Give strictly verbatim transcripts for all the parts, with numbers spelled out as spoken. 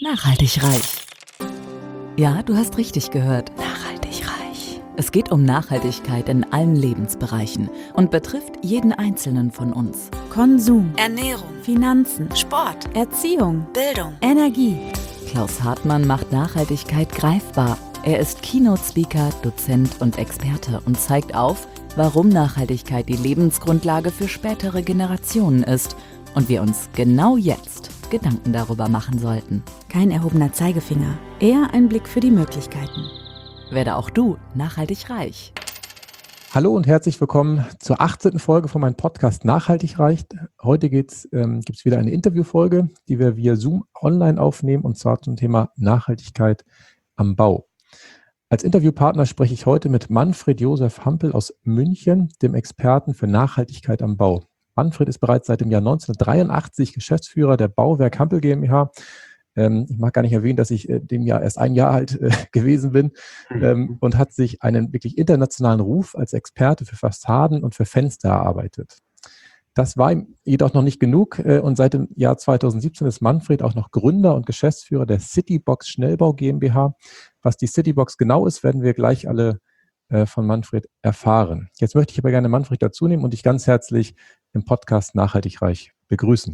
Nachhaltig reich. Ja, du hast richtig gehört. Nachhaltig reich. Es geht um Nachhaltigkeit in allen Lebensbereichen und betrifft jeden Einzelnen von uns. Konsum, Ernährung, Finanzen, Sport, Erziehung, Bildung, Energie. Klaus Hartmann macht Nachhaltigkeit greifbar. Er ist Keynote-Speaker, Dozent und Experte und zeigt auf, warum Nachhaltigkeit die Lebensgrundlage für spätere Generationen ist und wir uns genau jetzt Gedanken darüber machen sollten. Kein erhobener Zeigefinger, eher ein Blick für die Möglichkeiten. Werde auch du nachhaltig reich. Hallo und herzlich willkommen zur achtzehnten Folge von meinem Podcast Nachhaltig reich. Heute geht's, ähm, gibt es wieder eine Interviewfolge, die wir via Zoom online aufnehmen, und zwar zum Thema Nachhaltigkeit am Bau. Als Interviewpartner spreche ich heute mit Manfred Josef Hampel aus München, dem Experten für Nachhaltigkeit am Bau. Manfred ist bereits seit dem Jahr neunzehnhundertdreiundachtzig Geschäftsführer der Bauwerk Hampel GmbH. Ähm, ich mag gar nicht erwähnen, dass ich äh, dem Jahr erst ein Jahr alt äh, gewesen bin, ähm, und hat sich einen wirklich internationalen Ruf als Experte für Fassaden und für Fenster erarbeitet. Das war ihm jedoch noch nicht genug, äh, und seit dem Jahr zweitausendsiebzehn ist Manfred auch noch Gründer und Geschäftsführer der Citybox Schnellbau GmbH. Was die Citybox genau ist, werden wir gleich alle äh, von Manfred erfahren. Jetzt möchte ich aber gerne Manfred dazu nehmen und dich ganz herzlich im Podcast Nachhaltig reich begrüßen.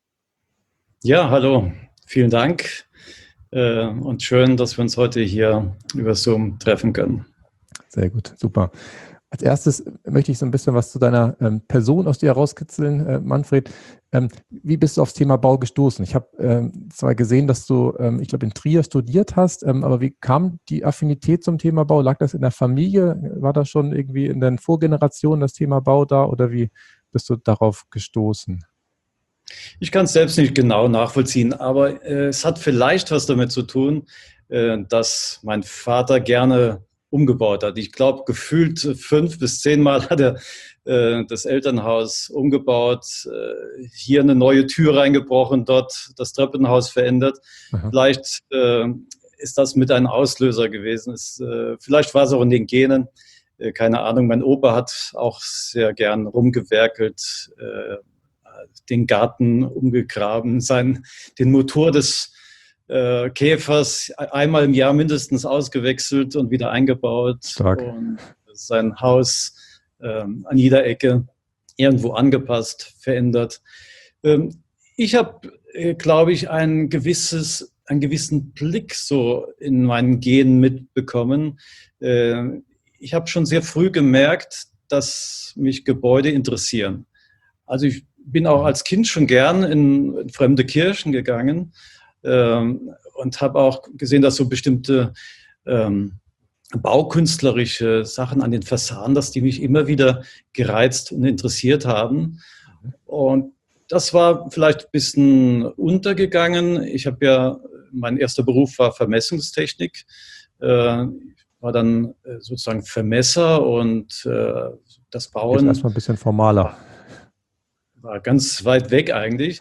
Ja, hallo, vielen Dank äh, und schön, dass wir uns heute hier über Zoom treffen können. Sehr gut, super. Als erstes möchte ich so ein bisschen was zu deiner ähm, Person aus dir herauskitzeln, äh, Manfred. Ähm, wie bist du aufs Thema Bau gestoßen? Ich habe ähm, zwar gesehen, dass du, ähm, ich glaube, in Trier studiert hast, ähm, aber wie kam die Affinität zum Thema Bau? Lag das in der Familie? War das schon irgendwie in den Vorgenerationen das Thema Bau da, oder wie bist du darauf gestoßen? Ich kann es selbst nicht genau nachvollziehen, aber äh, es hat vielleicht was damit zu tun, äh, dass mein Vater gerne umgebaut hat. Ich glaube, gefühlt fünf bis zehnmal hat er äh, das Elternhaus umgebaut, äh, hier eine neue Tür reingebrochen, dort das Treppenhaus verändert. Aha. Vielleicht äh, ist das mit ein Auslöser gewesen. Es, äh, vielleicht war es auch in den Genen. Äh, keine Ahnung. Mein Opa hat auch sehr gern rumgewerkelt, äh, den Garten umgegraben, sein, den Motor des äh, Käfers einmal im Jahr mindestens ausgewechselt und wieder eingebaut. Stark. Und sein Haus ähm, an jeder Ecke irgendwo angepasst, verändert. Ähm, ich habe, äh, glaube ich, ein gewisses, einen gewissen Blick so in meinen Genen mitbekommen. Äh, ich habe schon sehr früh gemerkt, dass mich Gebäude interessieren. Also ich bin auch als Kind schon gern in, in fremde Kirchen gegangen ähm, und habe auch gesehen, dass so bestimmte ähm, baukünstlerische Sachen an den Fassaden, dass die mich immer wieder gereizt und interessiert haben. Und das war vielleicht ein bisschen untergegangen. Ich habe ja, mein erster Beruf war Vermessungstechnik. Äh, ich war dann sozusagen Vermesser, und äh, das Bauen... Jetzt erstmal ein bisschen formaler. War ganz weit weg eigentlich.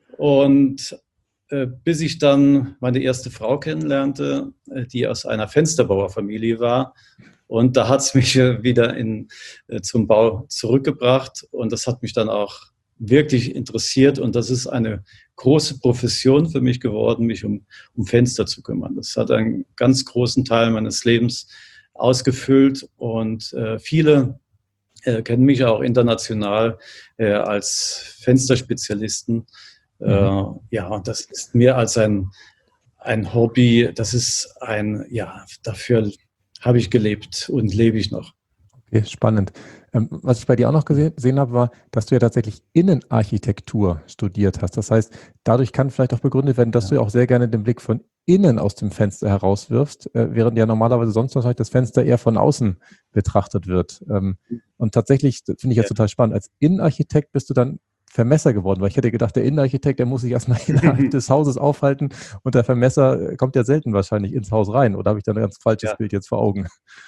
Und äh, bis ich dann meine erste Frau kennenlernte, äh, die aus einer Fensterbauerfamilie war. Und da hat es mich äh, wieder in, äh, zum Bau zurückgebracht. Und das hat mich dann auch wirklich interessiert. Und das ist eine große Profession für mich geworden, mich um, um Fenster zu kümmern. Das hat einen ganz großen Teil meines Lebens ausgefüllt. Und äh, viele Äh, kennen mich auch international äh, als Fensterspezialisten. Mhm. Äh, ja, das ist mehr als ein, ein Hobby. Das ist ein, ja, dafür habe ich gelebt und lebe ich noch. Okay, spannend. Ähm, was ich bei dir auch noch gesehen, gesehen habe, war, dass du ja tatsächlich Innenarchitektur studiert hast. Das heißt, dadurch kann vielleicht auch begründet werden, dass ja. du ja auch sehr gerne den Blick von innen aus dem Fenster herauswirfst, äh, während ja normalerweise sonst wahrscheinlich das Fenster eher von außen betrachtet wird. Ähm, und tatsächlich finde ich jetzt ja. total spannend. Als Innenarchitekt bist du dann Vermesser geworden, weil ich hätte gedacht, der Innenarchitekt, der muss sich erstmal innerhalb des Hauses aufhalten, und der Vermesser kommt ja selten wahrscheinlich ins Haus rein. Oder habe ich da ein ganz falsches ja. Bild jetzt vor Augen?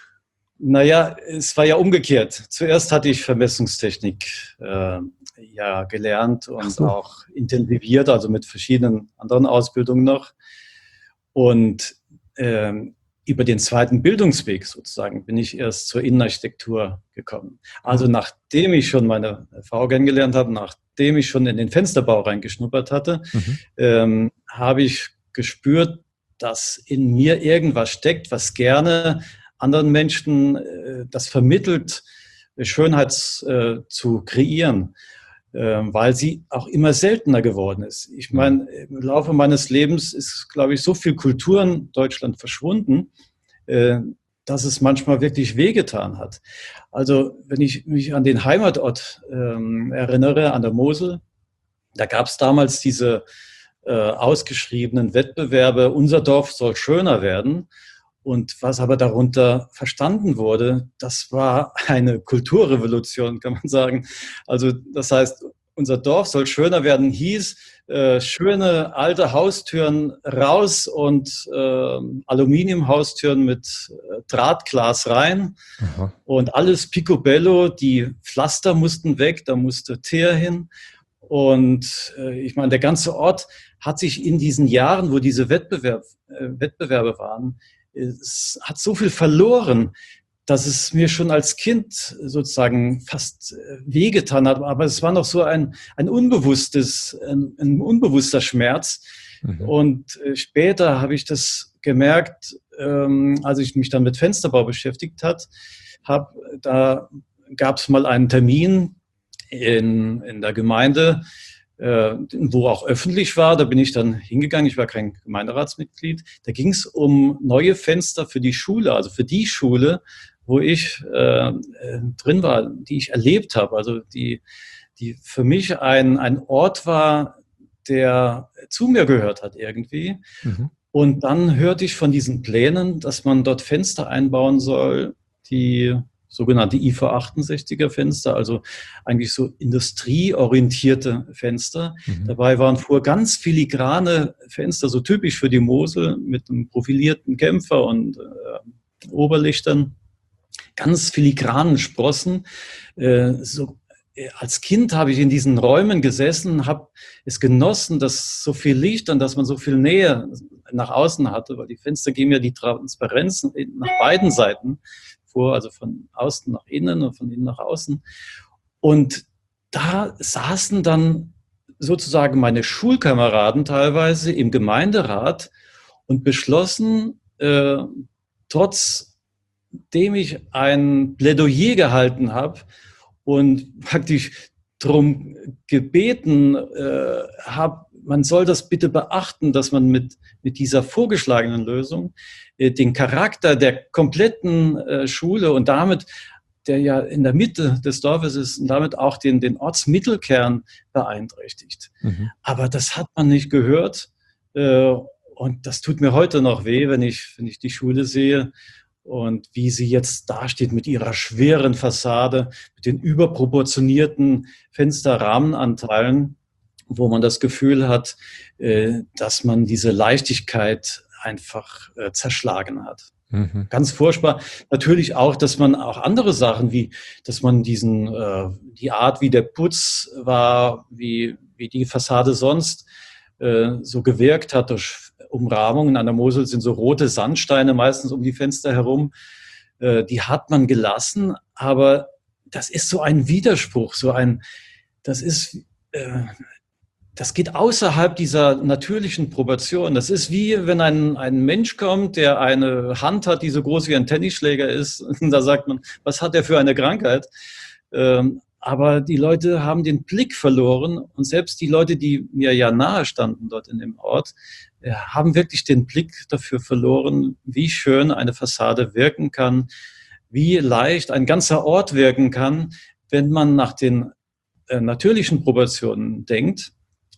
Naja, es war ja umgekehrt. Zuerst hatte ich Vermessungstechnik äh, ja gelernt und so. auch intensiviert, also mit verschiedenen anderen Ausbildungen noch. Und ähm, über den zweiten Bildungsweg sozusagen bin ich erst zur Innenarchitektur gekommen. Also nachdem ich schon meine Frau kennengelernt habe, nachdem ich schon in den Fensterbau reingeschnuppert hatte, mhm. ähm, habe ich gespürt, dass in mir irgendwas steckt, was gerne anderen Menschen äh, das vermittelt, Schönheit äh, zu kreieren, äh, weil sie auch immer seltener geworden ist. Ich meine, im Laufe meines Lebens ist, glaube ich, so viel Kultur in Deutschland verschwunden, äh, dass es manchmal wirklich wehgetan hat. Also wenn ich mich an den Heimatort ähm, erinnere, an der Mosel, da gab es damals diese äh, ausgeschriebenen Wettbewerbe, unser Dorf soll schöner werden. Und was aber darunter verstanden wurde, das war eine Kulturrevolution, kann man sagen. Also das heißt, unser Dorf soll schöner werden, hieß äh, schöne alte Haustüren raus und äh, Aluminiumhaustüren mit äh, Drahtglas rein. Aha. Und alles picobello, die Pflaster mussten weg, da musste Teer hin. Und äh, ich meine, der ganze Ort hat sich in diesen Jahren, wo diese Wettbewerb, äh, Wettbewerbe waren, es hat so viel verloren, dass es mir schon als Kind sozusagen fast wehgetan hat. Aber es war noch so ein, ein unbewusstes, ein, ein unbewusster Schmerz. Mhm. Und später habe ich das gemerkt, ähm, als ich mich dann mit Fensterbau beschäftigt hat, hab, da gab es mal einen Termin in, in der Gemeinde, äh, wo auch öffentlich war. Da bin ich dann hingegangen. Ich war kein Gemeinderatsmitglied. Da ging es um neue Fenster für die Schule, also für die Schule, wo ich äh, drin war, die ich erlebt habe. Also die, die für mich ein, ein Ort war, der zu mir gehört hat irgendwie. Mhm. Und dann hörte ich von diesen Plänen, dass man dort Fenster einbauen soll, die sogenannte I V achtundsechziger Fenster, also eigentlich so industrieorientierte Fenster. Mhm. Dabei waren vor ganz filigrane Fenster, so typisch für die Mosel, mit einem profilierten Kämpfer und äh, Oberlichtern, ganz filigranen Sprossen. Äh, so, äh, als Kind habe ich in diesen Räumen gesessen, habe es genossen, dass so viel Licht und dass man so viel Nähe nach außen hatte, weil die Fenster geben ja die Transparenz nach beiden Seiten vor, also von außen nach innen und von innen nach außen. Und da saßen dann sozusagen meine Schulkameraden teilweise im Gemeinderat und beschlossen, äh, trotzdem ich ein Plädoyer gehalten habe und praktisch darum gebeten äh, habe, man soll das bitte beachten, dass man mit, mit dieser vorgeschlagenen Lösung äh, den Charakter der kompletten äh, Schule und damit, der ja in der Mitte des Dorfes ist, und damit auch den, den Ortsmittelkern beeinträchtigt. Mhm. Aber das hat man nicht gehört. Äh, und das tut mir heute noch weh, wenn ich, wenn ich die Schule sehe und wie sie jetzt dasteht mit ihrer schweren Fassade, mit den überproportionierten Fensterrahmenanteilen, wo man das Gefühl hat, äh, dass man diese Leichtigkeit einfach äh, zerschlagen hat. Mhm. Ganz furchtbar. Natürlich auch, dass man auch andere Sachen wie, dass man diesen, äh, die Art, wie der Putz war, wie, wie die Fassade sonst äh, so gewirkt hat durch Umrahmungen. An der Mosel sind so rote Sandsteine meistens um die Fenster herum. Äh, die hat man gelassen, aber das ist so ein Widerspruch, so ein, das ist, äh, das geht außerhalb dieser natürlichen Proportion. Das ist wie, wenn ein, ein Mensch kommt, der eine Hand hat, die so groß wie ein Tennisschläger ist. Und da sagt man, was hat er für eine Krankheit? Ähm, aber die Leute haben den Blick verloren. Und selbst die Leute, die mir ja nahe standen dort in dem Ort, äh, haben wirklich den Blick dafür verloren, wie schön eine Fassade wirken kann, wie leicht ein ganzer Ort wirken kann, wenn man nach den äh, natürlichen Proportionen denkt.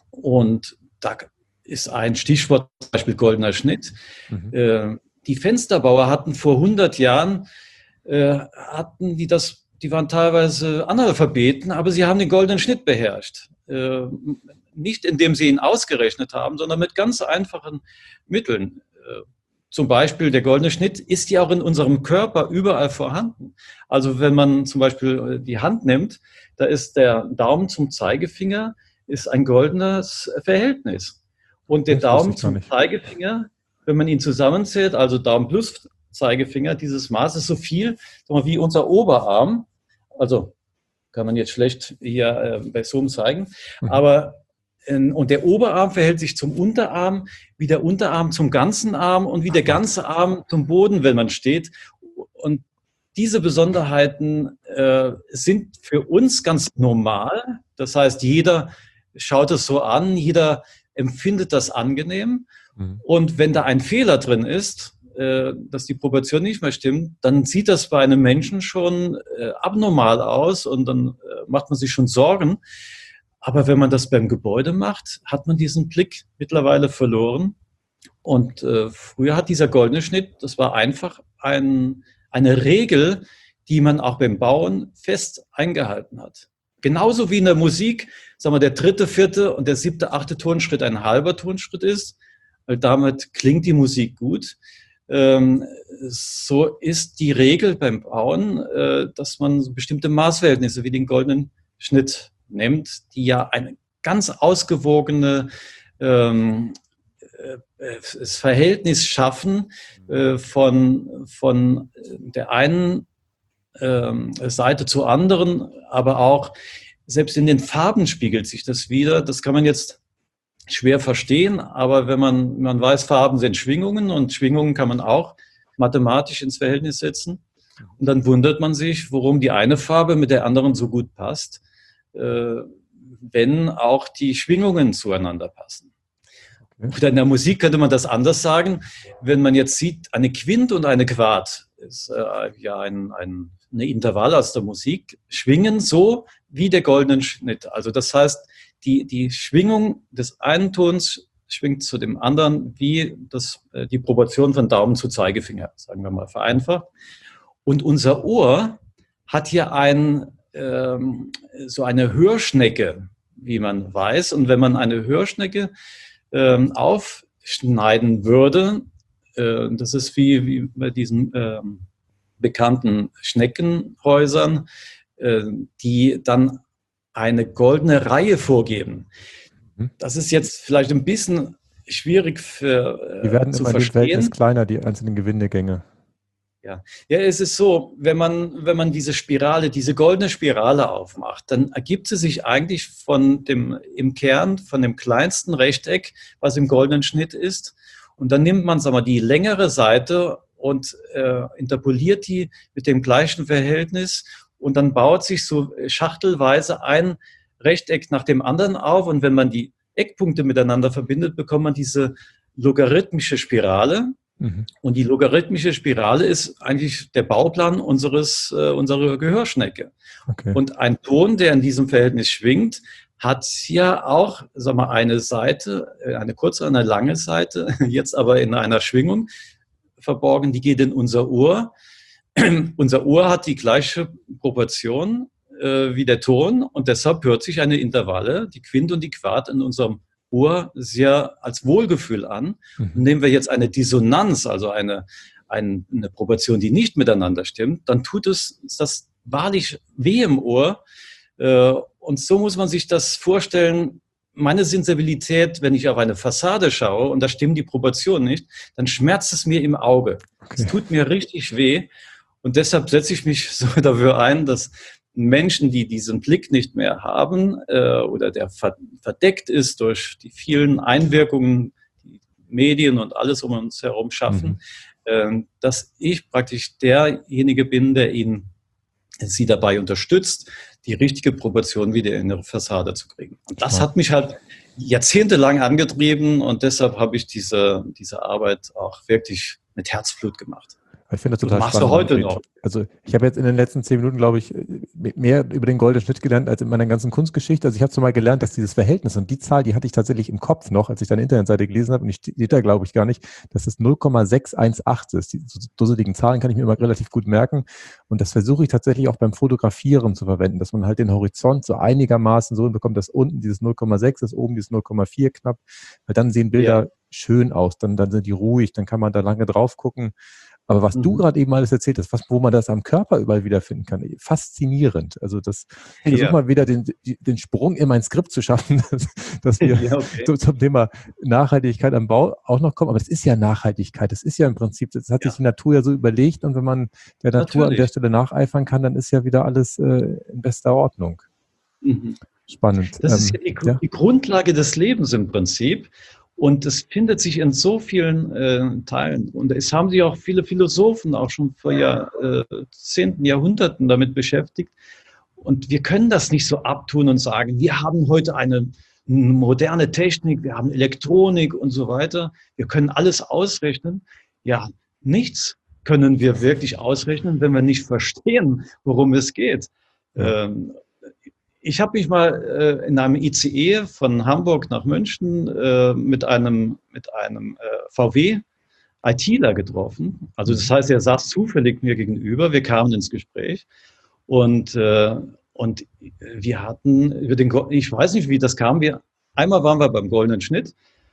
Und da ist ein Stichwort, zum Beispiel goldener Schnitt. Mhm. Äh, die Fensterbauer hatten vor hundert Jahren, äh, hatten die das, die waren teilweise Analphabeten, aber sie haben den goldenen Schnitt beherrscht. Äh, nicht indem sie ihn ausgerechnet haben, sondern mit ganz einfachen Mitteln. Äh, zum Beispiel der goldene Schnitt ist ja auch in unserem Körper überall vorhanden. Also wenn man zum Beispiel die Hand nimmt, da ist der Daumen zum Zeigefinger, ist ein goldenes Verhältnis. Und der das Daumen zum Zeigefinger, wenn man ihn zusammenzählt, also Daumen plus Zeigefinger, dieses Maß ist so viel wie unser Oberarm. Also kann man jetzt schlecht hier äh, bei Zoom zeigen. Mhm. Aber und der Oberarm verhält sich zum Unterarm, wie der Unterarm zum ganzen Arm und wie der ganze Arm zum Boden, wenn man steht. Und diese Besonderheiten äh, sind für uns ganz normal. Das heißt, jeder schaut es so an, jeder empfindet das angenehm. Mhm. Und wenn da ein Fehler drin ist, äh, dass die Proportion nicht mehr stimmt, dann sieht das bei einem Menschen schon äh, abnormal aus und dann äh, macht man sich schon Sorgen. Aber wenn man das beim Gebäude macht, hat man diesen Blick mittlerweile verloren. Und äh, früher hat dieser goldene Schnitt, das war einfach ein, eine Regel, die man auch beim Bauen fest eingehalten hat. Genauso wie in der Musik, sagen wir, der dritte, vierte und der siebte, achte Tonschritt ein halber Tonschritt ist, weil damit klingt die Musik gut. Ähm, so ist die Regel beim Bauen, äh, dass man bestimmte Maßverhältnisse wie den goldenen Schnitt nimmt, die ja eine ganz ausgewogene ähm, äh, das Verhältnis schaffen äh, von, von der einen äh, Seite zur anderen, aber auch selbst in den Farben spiegelt sich das wieder. Das kann man jetzt schwer verstehen, aber wenn man, man weiß, Farben sind Schwingungen und Schwingungen kann man auch mathematisch ins Verhältnis setzen. Und dann wundert man sich, warum die eine Farbe mit der anderen so gut passt, wenn auch die Schwingungen zueinander passen. Oder in der Musik könnte man das anders sagen. Wenn man jetzt sieht, eine Quint und eine Quart ist äh, ja ein, ein eine Intervall aus der Musik, schwingen so wie der goldene Schnitt. Also das heißt, die, die Schwingung des einen Tons schwingt zu dem anderen wie das, äh, die Proportion von Daumen zu Zeigefinger, sagen wir mal vereinfacht. Und unser Ohr hat hier ein so eine Hörschnecke, wie man weiß. Und wenn man eine Hörschnecke ähm, aufschneiden würde, äh, das ist wie, wie bei diesen äh, bekannten Schneckenhäusern, äh, die dann eine goldene Reihe vorgeben. Das ist jetzt vielleicht ein bisschen schwierig für, äh, die werden zu immer verstehen. Die Verhältnis kleiner, die einzelnen Gewindegänge. Ja. ja, es ist so, wenn man, wenn man diese Spirale, diese goldene Spirale aufmacht, dann ergibt sie sich eigentlich von dem, im Kern von dem kleinsten Rechteck, was im goldenen Schnitt ist. Und dann nimmt man, sagen wir, die längere Seite und äh, interpoliert die mit dem gleichen Verhältnis. Und dann baut sich so schachtelweise ein Rechteck nach dem anderen auf. Und wenn man die Eckpunkte miteinander verbindet, bekommt man diese logarithmische Spirale. Mhm. Und die logarithmische Spirale ist eigentlich der Bauplan unseres, äh, unserer Gehörschnecke. Okay. Und ein Ton, der in diesem Verhältnis schwingt, hat ja auch, sag mal, eine Seite, eine kurze, eine lange Seite, jetzt aber in einer Schwingung verborgen, die geht in unser Ohr. Unser Ohr hat die gleiche Proportion äh, wie der Ton und deshalb hört sich eine Intervalle, die Quint und die Quart in unserem Ohr sehr als Wohlgefühl an. Mhm. Und nehmen wir jetzt eine Dissonanz, also eine, eine, eine Proportion, die nicht miteinander stimmt, dann tut es das wahrlich weh im Ohr. Und so muss man sich das vorstellen. Meine Sensibilität, wenn ich auf eine Fassade schaue und da stimmen die Proportionen nicht, dann schmerzt es mir im Auge. Es okay. tut mir richtig weh. Und deshalb setze ich mich so dafür ein, dass Menschen, die diesen Blick nicht mehr haben äh, oder der verdeckt ist durch die vielen Einwirkungen, die Medien und alles um uns herum schaffen, mhm. äh, dass ich praktisch derjenige bin, der ihnen sie dabei unterstützt, die richtige Proportion wieder in ihre Fassade zu kriegen. Und das hat mich halt jahrzehntelang angetrieben und deshalb habe ich diese, diese Arbeit auch wirklich mit Herzblut gemacht. Ich finde das total spannend. Machst du heute noch? Also ich habe jetzt in den letzten zehn Minuten, glaube ich, mehr über den goldenen Schnitt gelernt als in meiner ganzen Kunstgeschichte. Also ich habe so mal gelernt, dass dieses Verhältnis, und die Zahl, die hatte ich tatsächlich im Kopf noch, als ich deine Internetseite gelesen habe, und ich steht da, glaube ich, gar nicht, dass es null Komma sechs eins acht ist. Die so dusseligen Zahlen kann ich mir immer relativ gut merken. Und das versuche ich tatsächlich auch beim Fotografieren zu verwenden, dass man halt den Horizont so einigermaßen so hinbekommt, dass unten dieses null Komma sechs ist, oben dieses null Komma vier knapp, weil dann sehen Bilder ja. schön aus, dann, dann sind die ruhig, dann kann man da lange drauf gucken. Aber was mhm. du gerade eben alles erzählt hast, was, wo man das am Körper überall wiederfinden kann, faszinierend. Also das, ich versuche ja. mal wieder den, den Sprung in mein Skript zu schaffen, dass, dass wir ja, okay. zum Thema Nachhaltigkeit am Bau auch noch kommen. Aber das ist ja Nachhaltigkeit, das ist ja im Prinzip, das hat ja. sich die Natur ja so überlegt. Und wenn man der Natur Natürlich. an der Stelle nacheifern kann, dann ist ja wieder alles äh, in bester Ordnung. Mhm. Spannend. Das ist ja Ähm, die, ja. die Grundlage des Lebens im Prinzip. Und es findet sich in so vielen äh, Teilen. Und es haben sich auch viele Philosophen auch schon vor Jahrzehnten, Jahrhunderten damit beschäftigt. Und wir können das nicht so abtun und sagen, wir haben heute eine moderne Technik, wir haben Elektronik und so weiter. Wir können alles ausrechnen. Ja, nichts können wir wirklich ausrechnen, wenn wir nicht verstehen, worum es geht. Ja. Ähm, ich habe mich mal äh, in einem I C E von Hamburg nach München äh, mit einem, mit einem äh, V W-ITler getroffen. Also das heißt, er saß zufällig mir gegenüber. Wir kamen ins Gespräch und, äh, und wir hatten über den, ich weiß nicht, wie das kam. Wir, einmal waren wir beim Goldenen Schnitt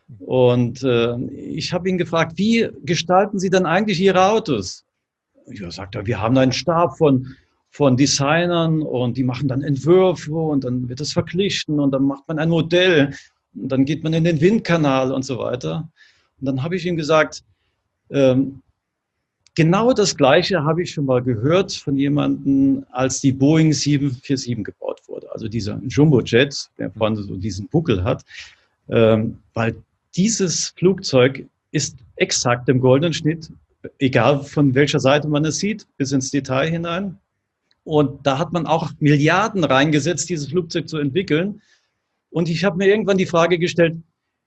und äh, ich habe ihn gefragt, wie gestalten Sie denn eigentlich Ihre Autos? Ja, sagt er, wir haben einen Stab von von Designern und die machen dann Entwürfe und dann wird das verglichen und dann macht man ein Modell und dann geht man in den Windkanal und so weiter. Und dann habe ich ihm gesagt, ähm, genau das Gleiche habe ich schon mal gehört von jemandem, als die Boeing sieben vier sieben gebaut wurde. Also dieser Jumbojet, der vorne so diesen Buckel hat, ähm, weil dieses Flugzeug ist exakt im Goldenen Schnitt, egal von welcher Seite man es sieht, bis ins Detail hinein. Und da hat man auch Milliarden reingesetzt, dieses Flugzeug zu entwickeln. Und ich habe mir irgendwann die Frage gestellt,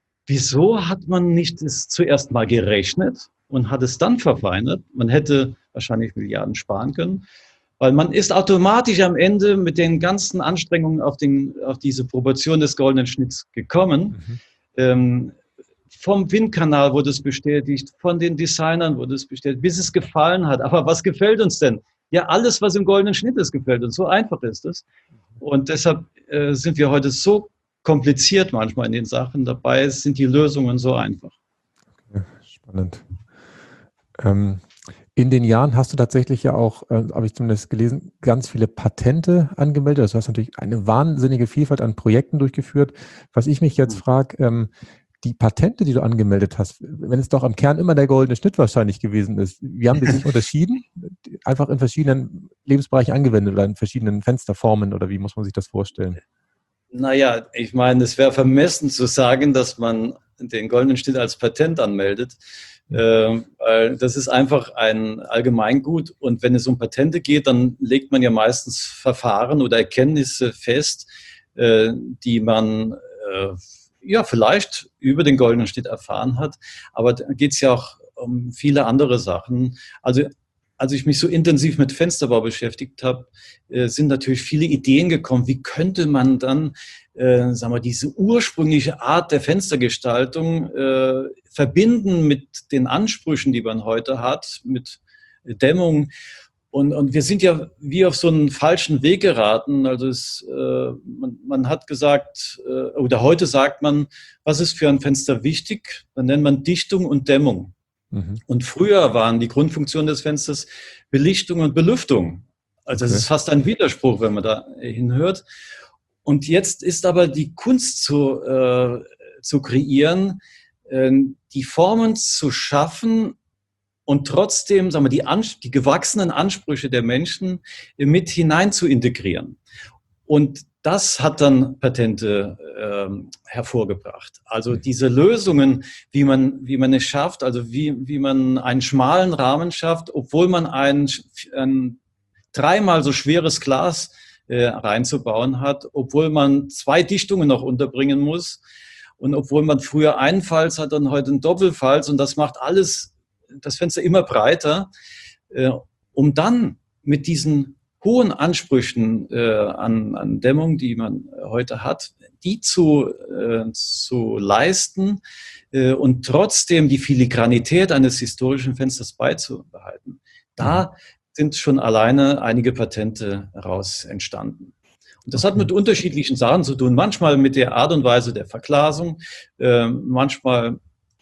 wieso hat man nicht es zuerst mal gerechnet und hat es dann verfeinert? Man hätte wahrscheinlich Milliarden sparen können, weil man ist automatisch am Ende mit den ganzen Anstrengungen auf, den, auf diese Proportion des Goldenen Schnitts gekommen. Mhm. Ähm, vom Windkanal wurde es bestätigt, von den Designern wurde es bestätigt, bis es gefallen hat. Aber was gefällt uns denn? Ja, alles, was im Goldenen Schnitt ist, gefällt uns. So einfach ist es. Und deshalb äh, sind wir heute so kompliziert manchmal in den Sachen. Dabei sind die Lösungen so einfach. Okay, spannend. Ähm, in den Jahren hast du tatsächlich ja auch, äh, habe ich zumindest gelesen, ganz viele Patente angemeldet. Also du hast natürlich eine wahnsinnige Vielfalt an Projekten durchgeführt. Was ich mich jetzt frage, ähm, die Patente, die du angemeldet hast, wenn es doch am Kern immer der goldene Schnitt wahrscheinlich gewesen ist, wie haben die sich unterschieden? Einfach in verschiedenen Lebensbereichen angewendet oder in verschiedenen Fensterformen oder wie muss man sich das vorstellen? Naja, ich meine, es wäre vermessen zu sagen, dass man den goldenen Schnitt als Patent anmeldet. Äh, weil das ist einfach ein Allgemeingut und wenn es um Patente geht, dann legt man ja meistens Verfahren oder Erkenntnisse fest, äh, die man äh, ja, vielleicht über den goldenen Schnitt erfahren hat, aber da geht es ja auch um viele andere Sachen. Also als ich mich so intensiv mit Fensterbau beschäftigt habe, äh, sind natürlich viele Ideen gekommen, wie könnte man dann, äh, sagen wir, diese ursprüngliche Art der Fenstergestaltung äh, verbinden mit den Ansprüchen, die man heute hat, mit Dämmung. Und, und wir sind ja wie auf so einen falschen Weg geraten. Also es, äh, man, man hat gesagt, äh, oder heute sagt man, was ist für ein Fenster wichtig? Dann nennt man Dichtung und Dämmung. Mhm. Und früher waren die Grundfunktionen des Fensters Belichtung und Belüftung. Also es okay. ist fast ein Widerspruch, wenn man da hinhört. Und jetzt ist aber die Kunst zu, äh, zu kreieren, äh, die Formen zu schaffen, und trotzdem, sagen wir, die, Ans- die gewachsenen Ansprüche der Menschen mit hinein zu integrieren. Und das hat dann Patente ähm, hervorgebracht. Also diese Lösungen, wie man, wie man es schafft, also wie, wie man einen schmalen Rahmen schafft, obwohl man ein, ein dreimal so schweres Glas äh, reinzubauen hat, obwohl man zwei Dichtungen noch unterbringen muss und obwohl man früher einen Falz hat und heute einen Doppelfalz und das macht alles das Fenster immer breiter, äh, um dann mit diesen hohen Ansprüchen äh, an, an Dämmung, die man heute hat, die zu, äh, zu leisten äh, und trotzdem die Filigranität eines historischen Fensters beizubehalten. Da sind schon alleine einige Patente heraus entstanden. Und das okay. hat mit unterschiedlichen Sachen zu tun. Manchmal mit der Art und Weise der Verglasung, äh, manchmal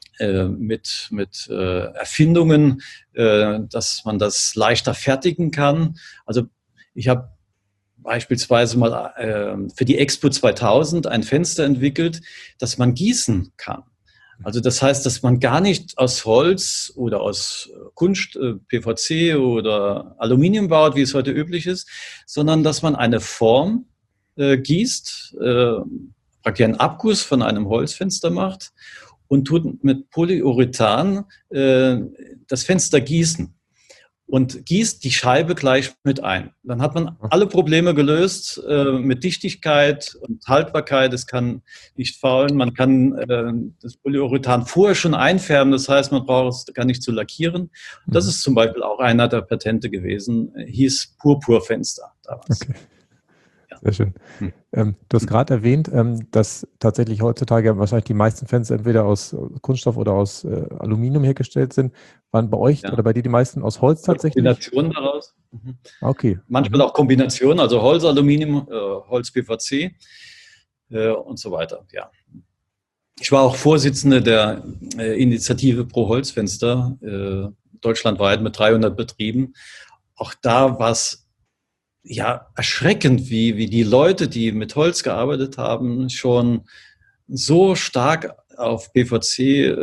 mit, mit äh, Erfindungen, äh, dass man das leichter fertigen kann. Also ich habe beispielsweise mal äh, für die Expo zweitausend ein Fenster entwickelt, das man gießen kann. Also das heißt, dass man gar nicht aus Holz oder aus Kunst, äh, P V C oder Aluminium baut, wie es heute üblich ist, sondern dass man eine Form äh, gießt, äh, praktisch einen Abguss von einem Holzfenster macht und tut mit Polyurethan äh, das Fenster gießen. Und gießt die Scheibe gleich mit ein. Dann hat man alle Probleme gelöst äh, mit Dichtigkeit und Haltbarkeit. Es kann nicht faulen. Man kann äh, das Polyurethan vorher schon einfärben. Das heißt, man braucht es gar nicht zu lackieren. Das ist zum Beispiel auch einer der Patente gewesen. Hieß Purpurfenster damals. Okay. Sehr schön. Hm. Ähm, du hast gerade erwähnt, ähm, dass tatsächlich heutzutage wahrscheinlich die meisten Fenster entweder aus Kunststoff oder aus äh, Aluminium hergestellt sind. Waren bei euch ja. oder bei dir die meisten aus Holz tatsächlich? Kombination daraus. Mhm. Okay. Manchmal auch Kombination, also Holz, Aluminium, äh, Holz, P V C äh, und so weiter. Ja. Ich war auch Vorsitzende der äh, Initiative Pro Holzfenster, äh, deutschlandweit mit dreihundert Betrieben. Auch da war es ja erschreckend, wie, wie die Leute, die mit Holz gearbeitet haben, schon so stark auf P V C äh,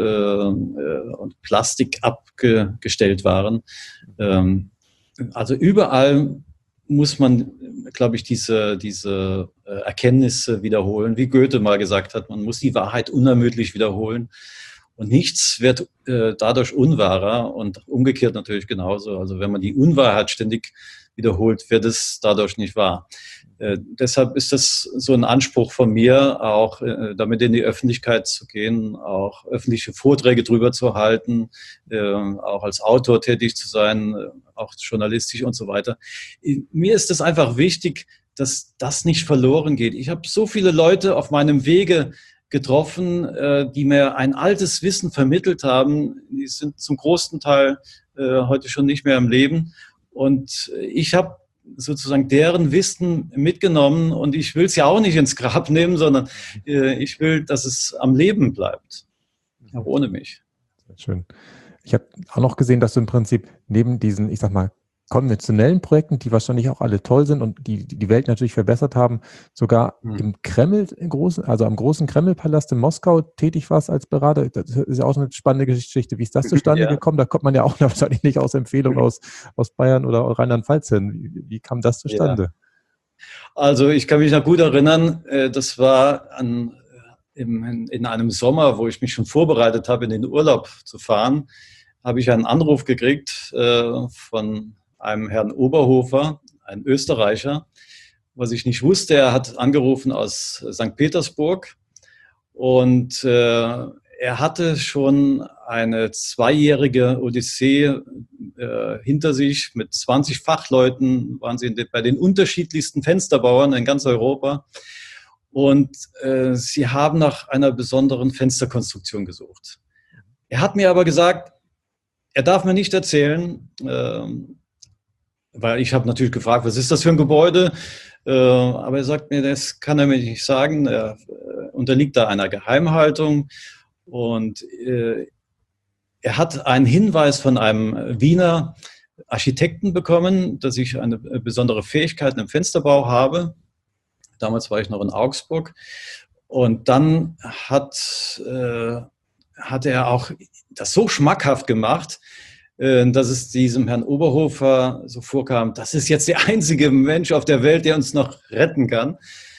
und Plastik abgestellt waren. Ähm, also überall muss man, glaube ich, diese, diese äh, Erkenntnisse wiederholen, wie Goethe mal gesagt hat, man muss die Wahrheit unermüdlich wiederholen. Und nichts wird äh, dadurch unwahrer und umgekehrt natürlich genauso. Also wenn man die Unwahrheit ständig wiederholt, wird es dadurch nicht wahr. Äh, deshalb ist das so ein Anspruch von mir, auch äh, damit in die Öffentlichkeit zu gehen, auch öffentliche Vorträge drüber zu halten, äh, auch als Autor tätig zu sein, äh, auch journalistisch und so weiter. Mir ist es einfach wichtig, dass das nicht verloren geht. Ich habe so viele Leute auf meinem Wege getroffen, äh, die mir ein altes Wissen vermittelt haben. Die sind zum großen Teil äh, heute schon nicht mehr im Leben. Und ich habe sozusagen deren Wissen mitgenommen und ich will es ja auch nicht ins Grab nehmen, sondern äh, ich will, dass es am Leben bleibt, auch ohne mich. Schön. Ich habe auch noch gesehen, dass du im Prinzip neben diesen, ich sag mal, konventionellen Projekten, die wahrscheinlich auch alle toll sind und die die Welt natürlich verbessert haben, sogar hm. im Kreml, im großen, also am großen Kremlpalast in Moskau tätig warst als Berater. Das ist ja auch eine spannende Geschichte. Wie ist das zustande ja. gekommen? Da kommt man ja auch wahrscheinlich nicht aus Empfehlung aus, aus Bayern oder Rheinland-Pfalz hin. Wie, wie kam das zustande? Ja. Also ich kann mich noch gut erinnern, das war an, in, in einem Sommer, wo ich mich schon vorbereitet habe, in den Urlaub zu fahren, habe ich einen Anruf gekriegt äh, von einem Herrn Oberhofer, ein Österreicher, was ich nicht wusste. Er hat angerufen aus Sankt Petersburg und äh, er hatte schon eine zweijährige Odyssee äh, hinter sich. Mit zwanzig Fachleuten waren sie in de, bei den unterschiedlichsten Fensterbauern in ganz Europa. Und äh, sie haben nach einer besonderen Fensterkonstruktion gesucht. Er hat mir aber gesagt, er darf mir nicht erzählen, äh, weil ich habe natürlich gefragt, was ist das für ein Gebäude? Äh, aber er sagt mir, das kann er mir nicht sagen. Er äh, unterliegt da einer Geheimhaltung. Und äh, er hat einen Hinweis von einem Wiener Architekten bekommen, dass ich eine besondere Fähigkeit im Fensterbau habe. Damals war ich noch in Augsburg. Und dann hat, äh, hat er auch das so schmackhaft gemacht, dass es diesem Herrn Oberhofer so vorkam, das ist jetzt der einzige Mensch auf der Welt, der uns noch retten kann.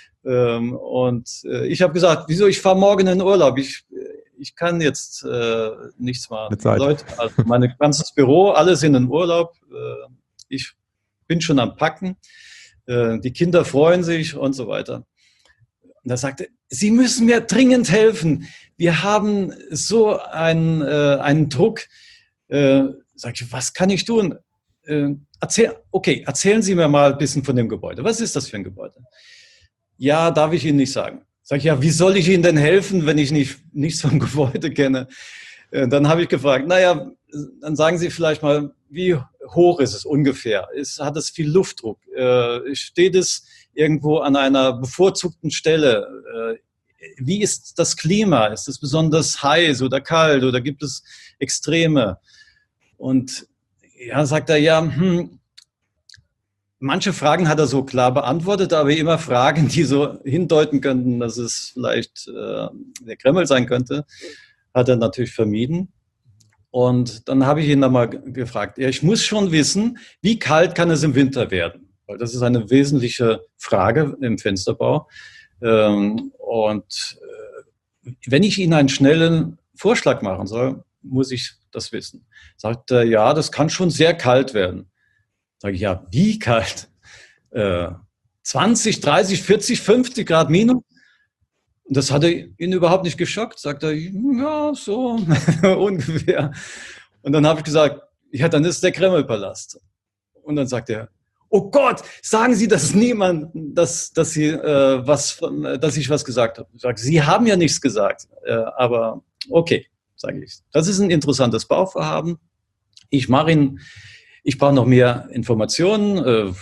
Und ich habe gesagt, wieso, ich fahre morgen in den Urlaub, ich, ich kann jetzt äh, nichts machen. Leute, also mein ganzes Büro, alle sind in Urlaub, ich bin schon am Packen, die Kinder freuen sich und so weiter. Und er sagte, Sie müssen mir dringend helfen, wir haben so einen, äh, einen Druck. Äh, Sag ich, was kann ich tun? Äh, erzähl, okay, erzählen Sie mir mal ein bisschen von dem Gebäude. Was ist das für ein Gebäude? Ja, darf ich Ihnen nicht sagen. Sag ich, ja, wie soll ich Ihnen denn helfen, wenn ich nicht, nichts vom Gebäude kenne? Äh, dann habe ich gefragt, naja, dann sagen Sie vielleicht mal, wie hoch ist es ungefähr? Ist, hat es viel Luftdruck? Äh, steht es irgendwo an einer bevorzugten Stelle? Äh, wie ist das Klima? Ist es besonders heiß oder kalt oder gibt es Extreme? Und ja, sagt er, ja, hm, manche Fragen hat er so klar beantwortet, aber immer Fragen, die so hindeuten könnten, dass es vielleicht äh, der Kreml sein könnte, hat er natürlich vermieden. Und dann habe ich ihn nochmal gefragt, ja, ich muss schon wissen, wie kalt kann es im Winter werden? weil das ist eine wesentliche Frage im Fensterbau. Ähm, und äh, wenn ich Ihnen einen schnellen Vorschlag machen soll, muss ich das wissen. Sagt er, ja, das kann schon sehr kalt werden. Sage ich, ja, wie kalt? Äh, zwanzig, dreißig, vierzig, fünfzig Grad minus? Und das hatte ihn überhaupt nicht geschockt. Sagt er, ja, so ungefähr. Und dann habe ich gesagt, ja, dann ist der Kremlpalast. Und dann sagt er, oh Gott, sagen Sie das niemandem, dass, dass, Sie, äh, was, dass ich was gesagt habe. Ich sage, Sie haben ja nichts gesagt. Äh, aber okay, sage ich. Das ist ein interessantes Bauvorhaben. Ich mache ihn, ich brauche noch mehr Informationen. Äh,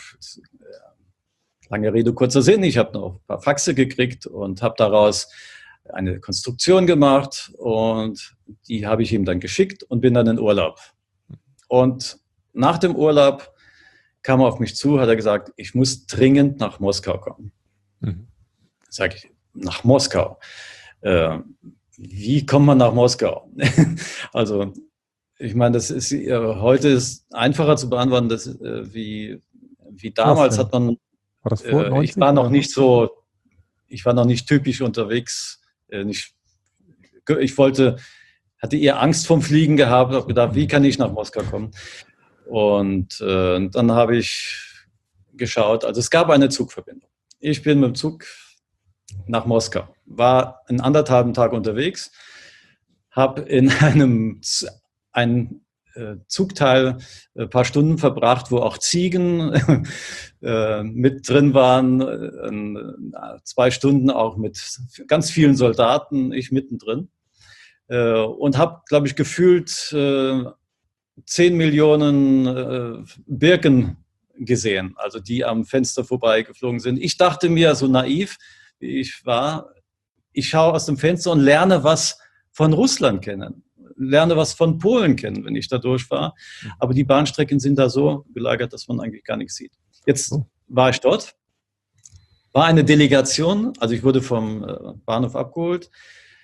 lange Rede, kurzer Sinn. Ich habe noch ein paar Faxe gekriegt und habe daraus eine Konstruktion gemacht und die habe ich ihm dann geschickt und bin dann in Urlaub. Und nach dem Urlaub kam er auf mich zu, hat er gesagt, ich muss dringend nach Moskau kommen. Mhm. Sag ich, nach Moskau? Äh, wie kommt man nach Moskau? Also, ich meine, das ist äh, heute ist einfacher zu beantworten, das, äh, wie, wie damals hat man. War das vor neunzig, ich war noch oder? nicht so, ich war noch nicht typisch unterwegs. Äh, nicht, ich wollte, hatte eher Angst vom Fliegen gehabt, habe gedacht, wie kann ich nach Moskau kommen? Und äh, dann habe ich geschaut, also es gab eine Zugverbindung. Ich bin mit dem Zug nach Moskau, war einen anderthalben Tag unterwegs, habe in einem ein äh, Zugteil ein paar Stunden verbracht, wo auch Ziegen äh, mit drin waren, äh, zwei Stunden auch mit ganz vielen Soldaten, ich mittendrin. Äh, und habe, glaube ich, gefühlt äh, zehn Millionen äh, Birken gesehen, also die am Fenster vorbeigeflogen sind. Ich dachte mir, so naiv wie ich war, ich schaue aus dem Fenster und lerne was von Russland kennen, lerne was von Polen kennen, wenn ich da durchfahre. Aber die Bahnstrecken sind da so gelagert, dass man eigentlich gar nichts sieht. Jetzt war ich dort, war eine Delegation, also ich wurde vom äh, Bahnhof abgeholt.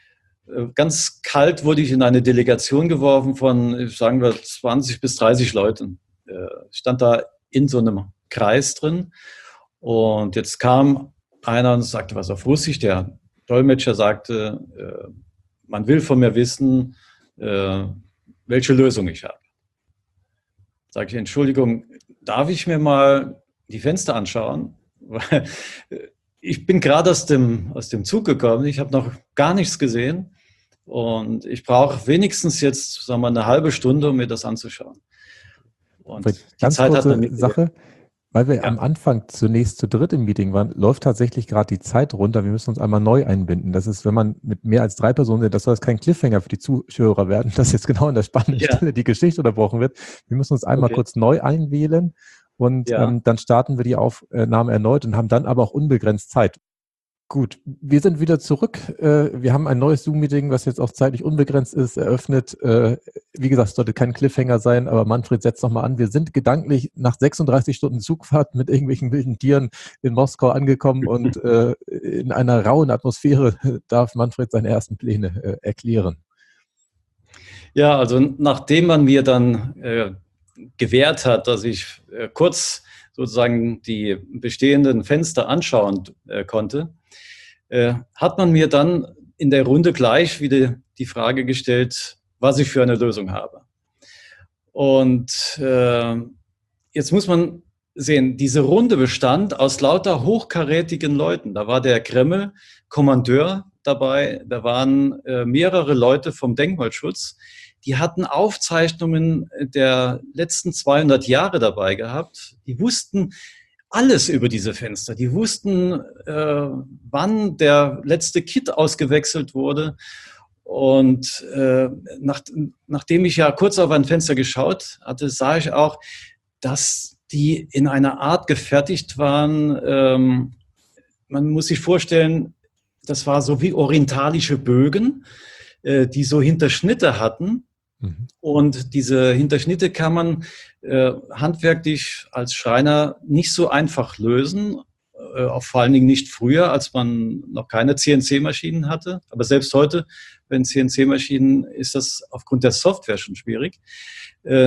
Ganz kalt wurde ich in eine Delegation geworfen von, sagen wir, zwanzig bis dreißig Leuten. Ich stand da in so einem Kreis drin und jetzt kam einer und sagte was auf Russisch. Der Dolmetscher sagte, man will von mir wissen, welche Lösung ich habe. Sage ich, Entschuldigung, darf ich mir mal die Fenster anschauen? Weil ich bin gerade aus dem, aus dem Zug gekommen, ich habe noch gar nichts gesehen. Und ich brauche wenigstens jetzt, sagen wir, eine halbe Stunde, um mir das anzuschauen. Und die ganz Zeit kurze hat man Sache, weil wir ja. am Anfang zunächst zu dritt im Meeting waren, läuft tatsächlich gerade die Zeit runter. Wir müssen uns einmal neu einbinden. Das ist, wenn man mit mehr als drei Personen sind, das soll jetzt kein Cliffhanger für die Zuhörer werden, dass jetzt genau an der spannenden Ja. Stelle die Geschichte unterbrochen wird. Wir müssen uns einmal Okay. kurz neu einwählen und Ja. ähm, dann starten wir die Aufnahme erneut und haben dann aber auch unbegrenzt Zeit. Gut, wir sind wieder zurück. Äh, Wir haben ein neues Zoom-Meeting, was jetzt auch zeitlich unbegrenzt ist, eröffnet. Äh, Wie gesagt, es sollte kein Cliffhanger sein, aber Manfred setzt nochmal an. Wir sind gedanklich nach sechsunddreißig Stunden Zugfahrt mit irgendwelchen wilden Tieren in Moskau angekommen und äh, in einer rauen Atmosphäre darf Manfred seine ersten Pläne äh, erklären. Ja, also nachdem man mir dann äh, gewährt hat, dass ich äh, kurz sozusagen die bestehenden Fenster anschauen äh, konnte, äh, hat man mir dann in der Runde gleich wieder die Frage gestellt, was ich für eine Lösung habe. Und äh, jetzt muss man sehen, diese Runde bestand aus lauter hochkarätigen Leuten. Da war der Kreml-Kommandeur dabei, da waren äh, mehrere Leute vom Denkmalschutz, die hatten Aufzeichnungen der letzten zweihundert Jahre dabei gehabt. Die wussten alles über diese Fenster. Die wussten, äh, wann der letzte Kit ausgewechselt wurde. Und äh, nach, nachdem ich ja kurz auf ein Fenster geschaut hatte, sah ich auch, dass die in einer Art gefertigt waren. Ähm, man muss sich vorstellen, das war so wie orientalische Bögen, äh, die so Hinterschnitte hatten. Mhm. Und diese Hinterschnitte kann man äh, handwerklich als Schreiner nicht so einfach lösen, äh, auch vor allen Dingen nicht früher, als man noch keine C N C-Maschinen hatte. Aber selbst heute, wenn C N C-Maschinen, ist das aufgrund der Software schon schwierig. Äh,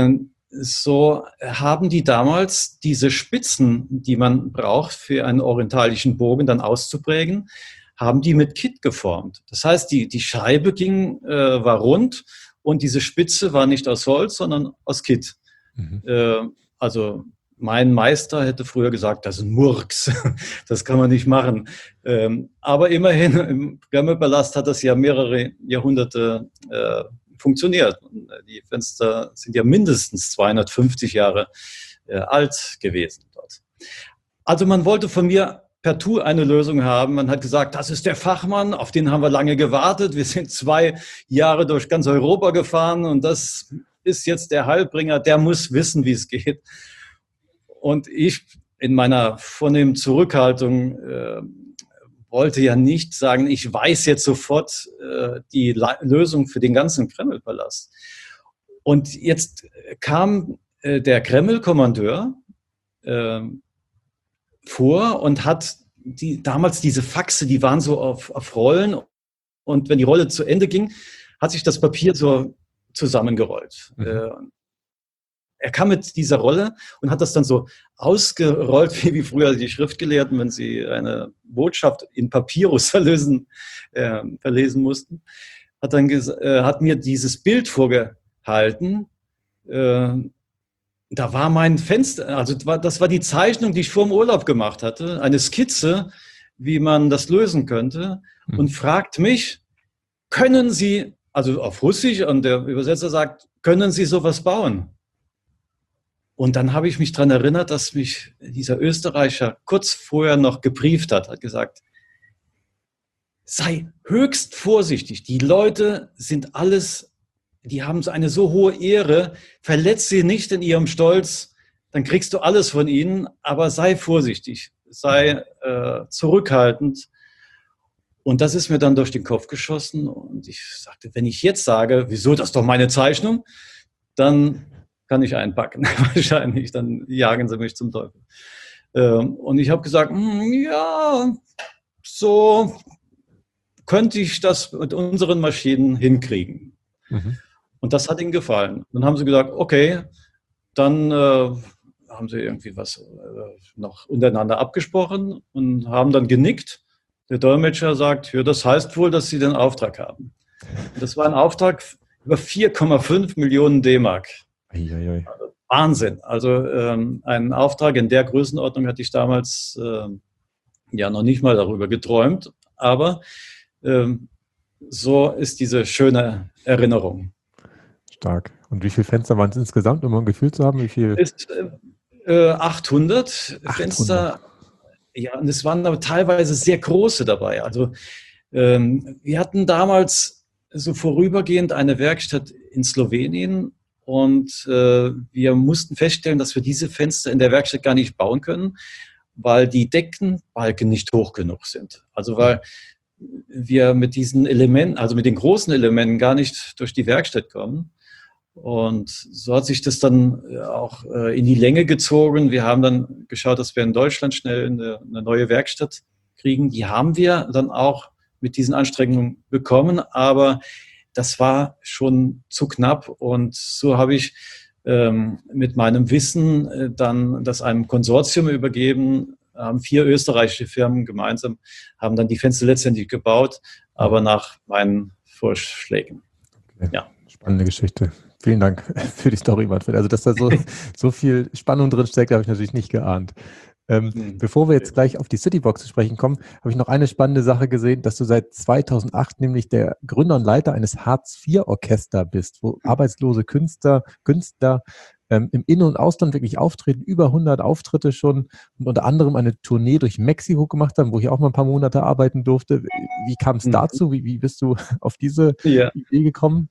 so haben die damals diese Spitzen, die man braucht für einen orientalischen Bogen dann auszuprägen, haben die mit Kitt geformt. Das heißt, die, die Scheibe ging, äh, war rund und diese Spitze war nicht aus Holz, sondern aus Kitt. Mhm. Äh, also mein Meister hätte früher gesagt, das ist ein Murks, das kann man nicht machen. Ähm, aber immerhin, im Kreml-Palast hat das ja mehrere Jahrhunderte äh, funktioniert. Die Fenster sind ja mindestens zweihundertfünfzig Jahre äh, alt gewesen dort. Also man wollte von mir partout eine Lösung haben. Man hat gesagt, das ist der Fachmann, auf den haben wir lange gewartet. Wir sind zwei Jahre durch ganz Europa gefahren und das ist jetzt der Heilbringer, der muss wissen, wie es geht. Und ich in meiner vornehmen Zurückhaltung äh, wollte ja nicht sagen, ich weiß jetzt sofort äh, die La- Lösung für den ganzen Kreml-Palast. Und jetzt kam äh, der Kreml-Kommandeur äh, vor und hat die, damals diese Faxe, die waren so auf, auf Rollen. Und wenn die Rolle zu Ende ging, hat sich das Papier so zusammengerollt. Mhm. Äh, Er kam mit dieser Rolle und hat das dann so ausgerollt, wie, wie früher die Schriftgelehrten, wenn sie eine Botschaft in Papyrus verlösen, äh, verlesen mussten. Hat dann ges- äh, hat mir dieses Bild vorgehalten. Äh, da war mein Fenster, also das war, das war die Zeichnung, die ich vor dem Urlaub gemacht hatte, eine Skizze, wie man das lösen könnte, mhm. und fragt mich, können Sie, also auf Russisch, und der Übersetzer sagt, können Sie sowas bauen? Und dann habe ich mich daran erinnert, dass mich dieser Österreicher kurz vorher noch gebrieft hat, hat gesagt, sei höchst vorsichtig. Die Leute sind alles, die haben so eine so hohe Ehre, verletz sie nicht in ihrem Stolz, dann kriegst du alles von ihnen, aber sei vorsichtig, sei äh, zurückhaltend. Und das ist mir dann durch den Kopf geschossen und ich sagte, wenn ich jetzt sage, wieso, das ist doch meine Zeichnung, dann kann ich einpacken, wahrscheinlich, dann jagen sie mich zum Teufel. Ähm, und ich habe gesagt, ja, so könnte ich das mit unseren Maschinen hinkriegen. Mhm. Und das hat ihnen gefallen. Dann haben sie gesagt, okay, dann äh, haben sie irgendwie was äh, noch untereinander abgesprochen und haben dann genickt. Der Dolmetscher sagt, ja, das heißt wohl, dass sie den Auftrag haben. Und das war ein Auftrag über vier Komma fünf Millionen D-Mark. Eieiei. Wahnsinn. Also ähm, einen Auftrag in der Größenordnung hatte ich damals äh, ja noch nicht mal darüber geträumt. Aber ähm, so ist diese schöne Erinnerung. Stark. Und wie viele Fenster waren es insgesamt, um ein Gefühl zu haben? Wie viel? Ist, äh, achthundert, achthundert Fenster. Ja, und es waren aber teilweise sehr große dabei. Also ähm, wir hatten damals so vorübergehend eine Werkstatt in Slowenien. Und äh, wir mussten feststellen, dass wir diese Fenster in der Werkstatt gar nicht bauen können, weil die Deckenbalken nicht hoch genug sind. Also weil wir mit diesen Elementen, also mit den großen Elementen gar nicht durch die Werkstatt kommen. Und so hat sich das dann auch äh, in die Länge gezogen. Wir haben dann geschaut, dass wir in Deutschland schnell eine, eine neue Werkstatt kriegen. Die haben wir dann auch mit diesen Anstrengungen bekommen, aber das war schon zu knapp und so habe ich ähm, mit meinem Wissen äh, dann das einem Konsortium übergeben, haben vier österreichische Firmen gemeinsam, haben dann die Fenster letztendlich gebaut, aber nach meinen Vorschlägen. Okay. Ja. Spannende Geschichte. Vielen Dank für die Story, Manfred. Also, dass da so, so viel Spannung drin steckt, habe ich natürlich nicht geahnt. Ähm, mhm. Bevor wir jetzt gleich auf die Citybox zu sprechen kommen, habe ich noch eine spannende Sache gesehen, dass du seit zweitausendacht nämlich der Gründer und Leiter eines Hartz vier Orchester bist, wo arbeitslose Künstler, Künstler ähm, im In- und Ausland wirklich auftreten, über hundert Auftritte schon und unter anderem eine Tournee durch Mexiko gemacht haben, wo ich auch mal ein paar Monate arbeiten durfte. Wie kam es mhm. dazu? Wie, wie bist du auf diese ja. Idee gekommen?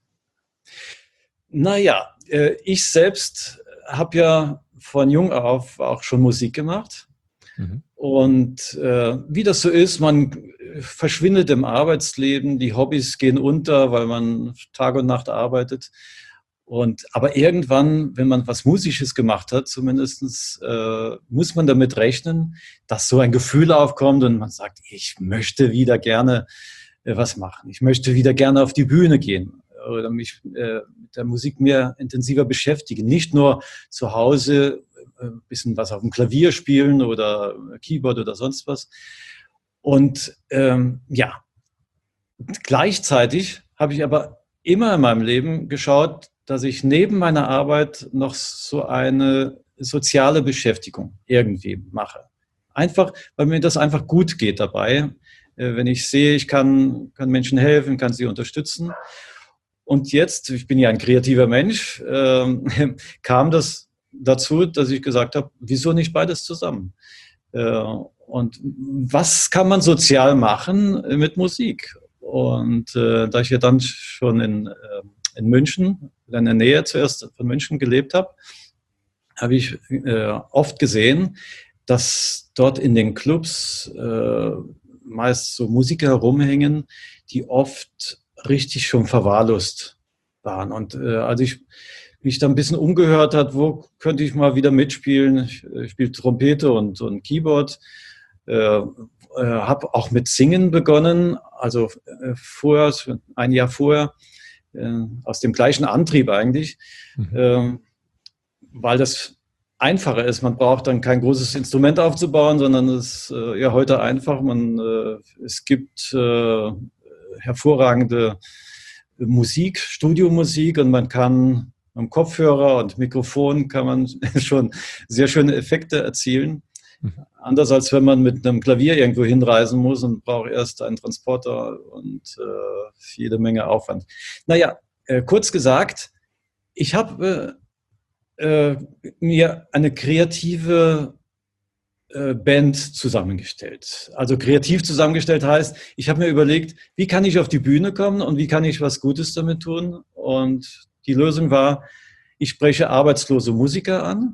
Naja, äh, ich selbst habe ja von jung auf auch schon Musik gemacht. Mhm. Und äh, wie das so ist, man verschwindet im Arbeitsleben, die Hobbys gehen unter, weil man Tag und Nacht arbeitet. Und, aber irgendwann, wenn man was Musisches gemacht hat, zumindest äh, muss man damit rechnen, dass so ein Gefühl aufkommt und man sagt, ich möchte wieder gerne äh, was machen. Ich möchte wieder gerne auf die Bühne gehen. oder mich äh, mit der Musik mehr intensiver beschäftige. Nicht nur zu Hause ein bisschen was auf dem Klavier spielen oder Keyboard oder sonst was. Und ähm, ja, gleichzeitig habe ich aber immer in meinem Leben geschaut, dass ich neben meiner Arbeit noch so eine soziale Beschäftigung irgendwie mache. Einfach, weil mir das einfach gut geht dabei. Äh, wenn ich sehe, ich kann, kann Menschen helfen, kann sie unterstützen. Und jetzt, ich bin ja ein kreativer Mensch, äh, kam das dazu, dass ich gesagt habe, wieso nicht beides zusammen? Äh, und was kann man sozial machen mit Musik? Und äh, da ich ja dann schon in, äh, in München, in der Nähe zuerst von München gelebt habe, habe ich äh, oft gesehen, dass dort in den Clubs äh, meist so Musiker herumhängen, die oft richtig schon verwahrlost waren. Und äh, als ich mich da ein bisschen umgehört hat, wo könnte ich mal wieder mitspielen. Ich, ich spiele Trompete und, und Keyboard, äh, äh, habe auch mit Singen begonnen, also äh, vorher, ein Jahr vorher, äh, aus dem gleichen Antrieb eigentlich, mhm. äh, weil das einfacher ist. Man braucht dann kein großes Instrument aufzubauen, sondern es ist äh, ja heute einfach. Man, äh, es gibt äh, hervorragende Musik, Studiomusik, und man kann am Kopfhörer und Mikrofon kann man schon sehr schöne Effekte erzielen. Mhm. Anders als wenn man mit einem Klavier irgendwo hinreisen muss und braucht erst einen Transporter und äh, jede Menge Aufwand. Naja, äh, kurz gesagt, ich habe äh, mir eine kreative äh, Band zusammengestellt. Also kreativ zusammengestellt heißt, ich habe mir überlegt, wie kann ich auf die Bühne kommen und wie kann ich was Gutes damit tun? Und die Lösung war, ich spreche arbeitslose Musiker an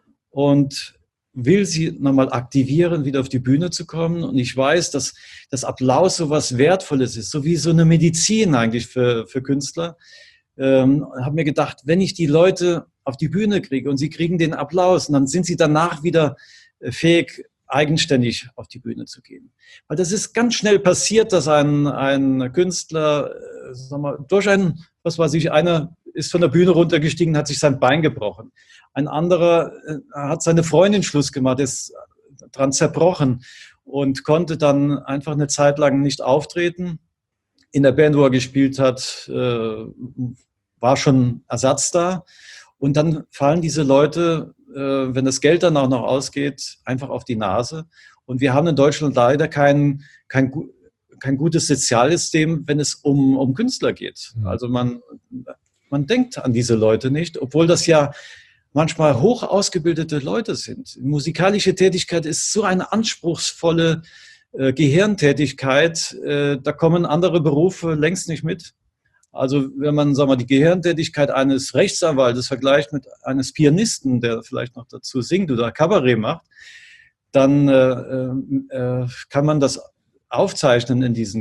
und will sie nochmal aktivieren, wieder auf die Bühne zu kommen. Und ich weiß, dass das Applaus so was Wertvolles ist, so wie so eine Medizin eigentlich für, für Künstler. Ähm, habe mir gedacht, wenn ich die Leute auf die Bühne kriege und sie kriegen den Applaus, und dann sind sie danach wieder fähig, eigenständig auf die Bühne zu gehen. Weil das ist ganz schnell passiert, dass ein, ein Künstler, äh, sag mal, durch ein, was weiß ich, einer ist von der Bühne runtergestiegen, hat sich sein Bein gebrochen. Ein anderer äh, hat seine Freundin Schluss gemacht, ist dran zerbrochen und konnte dann einfach eine Zeit lang nicht auftreten. In der Band, wo er gespielt hat, äh, war schon Ersatz da. Und dann fallen diese Leute, äh, wenn das Geld dann auch noch ausgeht, einfach auf die Nase. Und wir haben in Deutschland leider kein, kein, kein gutes Sozialsystem, wenn es um, um Künstler geht. Also man, man denkt an diese Leute nicht, obwohl das ja manchmal hoch ausgebildete Leute sind. Musikalische Tätigkeit ist so eine anspruchsvolle äh, Gehirntätigkeit, äh, da kommen andere Berufe längst nicht mit. Also wenn man, sagen wir, die Gehirntätigkeit eines Rechtsanwaltes vergleicht mit eines Pianisten, der vielleicht noch dazu singt oder Kabarett macht, dann äh, äh, kann man das aufzeichnen in diesen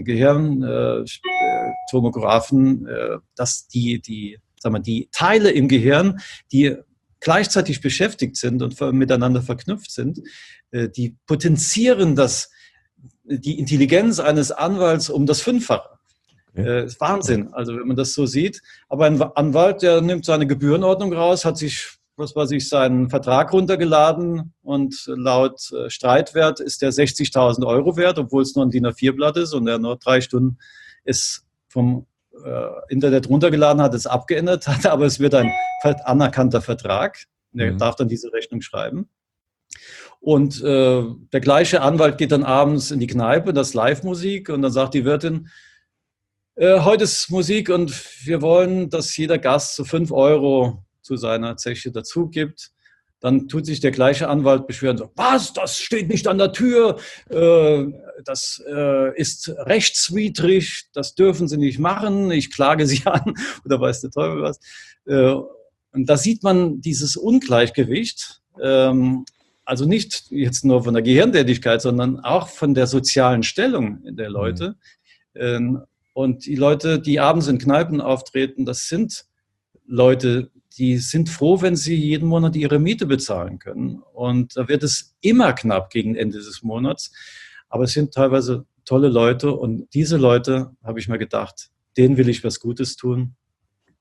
Gehirntomographen, äh, dass die, die, sagen wir, die Teile im Gehirn, die gleichzeitig beschäftigt sind und miteinander verknüpft sind, äh, die potenzieren das, die Intelligenz eines Anwalts um das Fünffache. Das ist Wahnsinn, also wenn man das so sieht. Aber ein Anwalt, der nimmt seine Gebührenordnung raus, hat sich, was weiß ich, seinen Vertrag runtergeladen und laut Streitwert ist der sechzigtausend Euro wert, obwohl es nur ein DIN A vier Blatt ist und er nur drei Stunden es vom äh, Internet runtergeladen hat, es abgeändert hat, aber es wird ein anerkannter Vertrag. Der mhm. darf dann diese Rechnung schreiben. Und äh, der gleiche Anwalt geht dann abends in die Kneipe, das ist Live-Musik, und dann sagt die Wirtin, heute ist Musik und wir wollen, dass jeder Gast so fünf Euro zu seiner Zeche dazu gibt. Dann tut sich der gleiche Anwalt beschweren, so, was, das steht nicht an der Tür, das ist rechtswidrig, das dürfen Sie nicht machen, ich klage Sie an oder weiß der Teufel was. Und da sieht man dieses Ungleichgewicht, also nicht jetzt nur von der Gehirntätigkeit, sondern auch von der sozialen Stellung der Leute. Mhm. Und die Leute, die abends in Kneipen auftreten, das sind Leute, die sind froh, wenn sie jeden Monat ihre Miete bezahlen können. Und da wird es immer knapp gegen Ende des Monats. Aber es sind teilweise tolle Leute. Und diese Leute, habe ich mir gedacht, denen will ich was Gutes tun.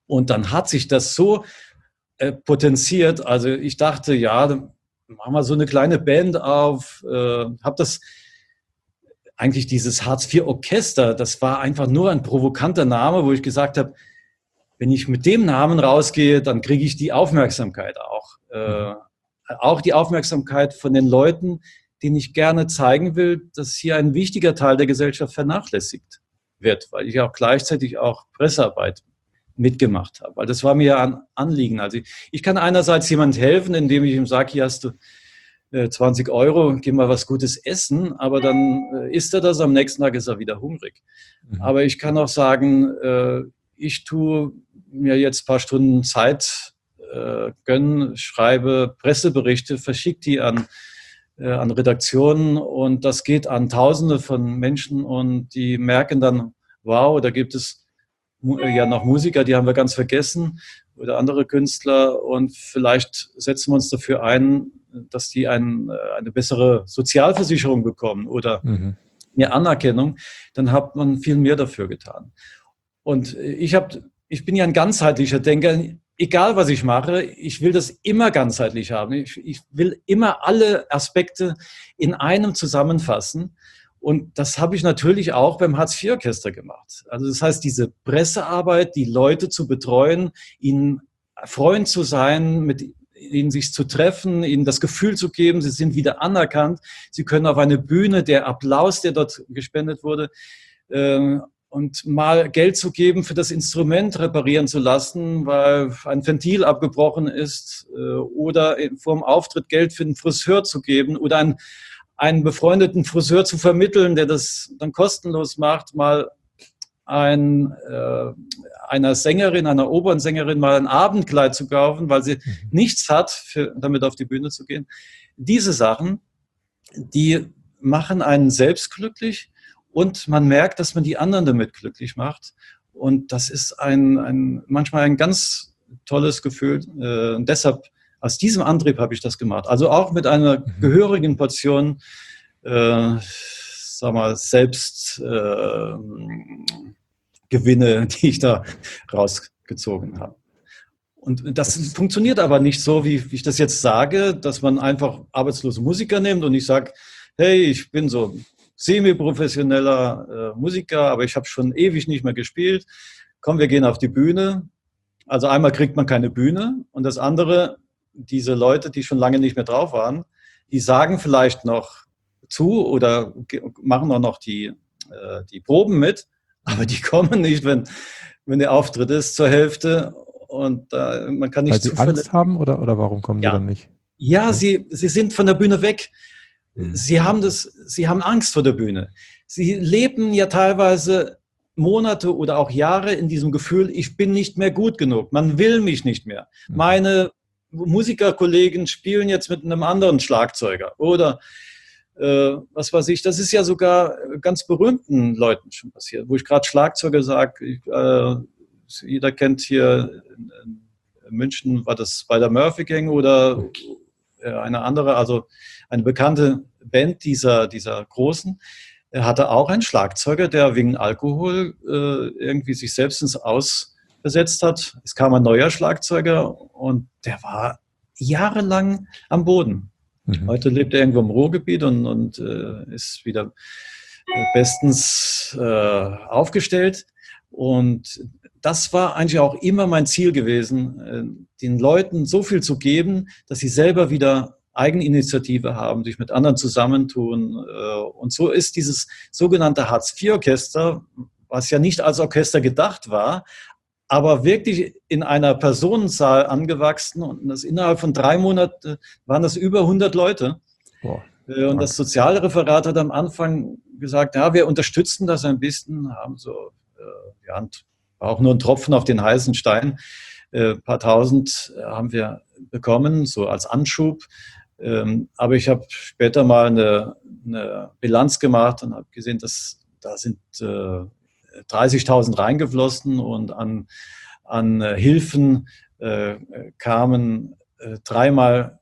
Und dann hat sich das so äh, potenziert. Also ich dachte, ja, dann machen wir so eine kleine Band auf, äh, habe das eigentlich dieses Hartz vier Orchester, das war einfach nur ein provokanter Name, wo ich gesagt habe, wenn ich mit dem Namen rausgehe, dann kriege ich die Aufmerksamkeit auch. Äh, auch die Aufmerksamkeit von den Leuten, denen ich gerne zeigen will, dass hier ein wichtiger Teil der Gesellschaft vernachlässigt wird, weil ich auch gleichzeitig auch Pressearbeit mitgemacht habe. Weil das war mir ein Anliegen. Also ich, ich kann einerseits jemand helfen, indem ich ihm sage, hier hast du äh, zwanzig Euro, geh mal was Gutes essen, aber dann äh, isst er das, am nächsten Tag ist er wieder hungrig. Mhm. Aber ich kann auch sagen, äh, ich tue mir jetzt ein paar Stunden Zeit äh, gönnen, schreibe Presseberichte, verschicke die an, äh, an Redaktionen und das geht an Tausende von Menschen und die merken dann, wow, da gibt es ja noch Musiker, die haben wir ganz vergessen oder andere Künstler und vielleicht setzen wir uns dafür ein, dass die ein, eine bessere Sozialversicherung bekommen oder mhm. mehr Anerkennung, dann hat man viel mehr dafür getan. Und ich habe, ich bin ja ein ganzheitlicher Denker, egal was ich mache, ich will das immer ganzheitlich haben. Ich, ich will immer alle Aspekte in einem zusammenfassen. Und das habe ich natürlich auch beim Hartz vier Orchester gemacht. Also das heißt, diese Pressearbeit, die Leute zu betreuen, ihnen Freund zu sein, mit ihnen sich zu treffen, ihnen das Gefühl zu geben, sie sind wieder anerkannt, sie können auf eine Bühne, der Applaus, der dort gespendet wurde, äh, und mal Geld zu geben, für das Instrument reparieren zu lassen, weil ein Ventil abgebrochen ist, äh, oder vor dem Auftritt Geld für den Friseur zu geben oder ein einen befreundeten Friseur zu vermitteln, der das dann kostenlos macht, mal ein, äh, einer Sängerin, einer Opernsängerin mal ein Abendkleid zu kaufen, weil sie mhm. nichts hat, für, damit auf die Bühne zu gehen. Diese Sachen, die machen einen selbst glücklich und man merkt, dass man die anderen damit glücklich macht. Und das ist ein, ein manchmal ein ganz tolles Gefühl. Äh, und deshalb aus diesem Antrieb habe ich das gemacht. Also auch mit einer gehörigen Portion, äh, sag mal, Selbstgewinne, äh, die ich da rausgezogen habe. Und das funktioniert aber nicht so, wie, wie ich das jetzt sage, dass man einfach arbeitslose Musiker nimmt und ich sage, hey, ich bin so semi-professioneller äh, Musiker, aber ich habe schon ewig nicht mehr gespielt. Komm, wir gehen auf die Bühne. Also einmal kriegt man keine Bühne und das andere, diese Leute, die schon lange nicht mehr drauf waren, die sagen vielleicht noch zu oder machen auch noch die, äh, die Proben mit, aber die kommen nicht, wenn, wenn der Auftritt ist, zur Hälfte und äh, man kann nicht Weil sie Angst haben oder, oder warum kommen ja. sie dann nicht? Ja, sie, sie sind von der Bühne weg. Hm. Sie haben das, sie haben Angst vor der Bühne. Sie leben ja teilweise Monate oder auch Jahre in diesem Gefühl, ich bin nicht mehr gut genug, man will mich nicht mehr. Hm. Meine Musikerkollegen spielen jetzt mit einem anderen Schlagzeuger oder äh, was weiß ich, das ist ja sogar ganz berühmten Leuten schon passiert, wo ich gerade Schlagzeuger sage, äh, jeder kennt hier in, in München, war das bei der Murphy Gang oder äh, eine andere, also eine bekannte Band dieser, dieser Großen, er hatte auch einen Schlagzeuger, der wegen Alkohol äh, irgendwie sich selbst ins Aus besetzt hat. Es kam ein neuer Schlagzeuger und der war jahrelang am Boden. Mhm. Heute lebt er irgendwo im Ruhrgebiet und, und äh, ist wieder bestens äh, aufgestellt. Und das war eigentlich auch immer mein Ziel gewesen, äh, den Leuten so viel zu geben, dass sie selber wieder Eigeninitiative haben, sich mit anderen zusammentun. Äh, und so ist dieses sogenannte Hartz vier Orchester, was ja nicht als Orchester gedacht war, aber wirklich in einer Personenzahl angewachsen und das innerhalb von drei Monaten waren das über hundert Leute. Boah. Und das Sozialreferat hat am Anfang gesagt, ja, wir unterstützen das ein bisschen, haben so, äh, ja, war auch nur ein Tropfen auf den heißen Stein. Äh, ein paar tausend haben wir bekommen, so als Anschub. Ähm, aber ich habe später mal eine, eine Bilanz gemacht und habe gesehen, dass da sind äh, dreißigtausend reingeflossen und an, an äh, Hilfen äh, kamen äh, dreimal,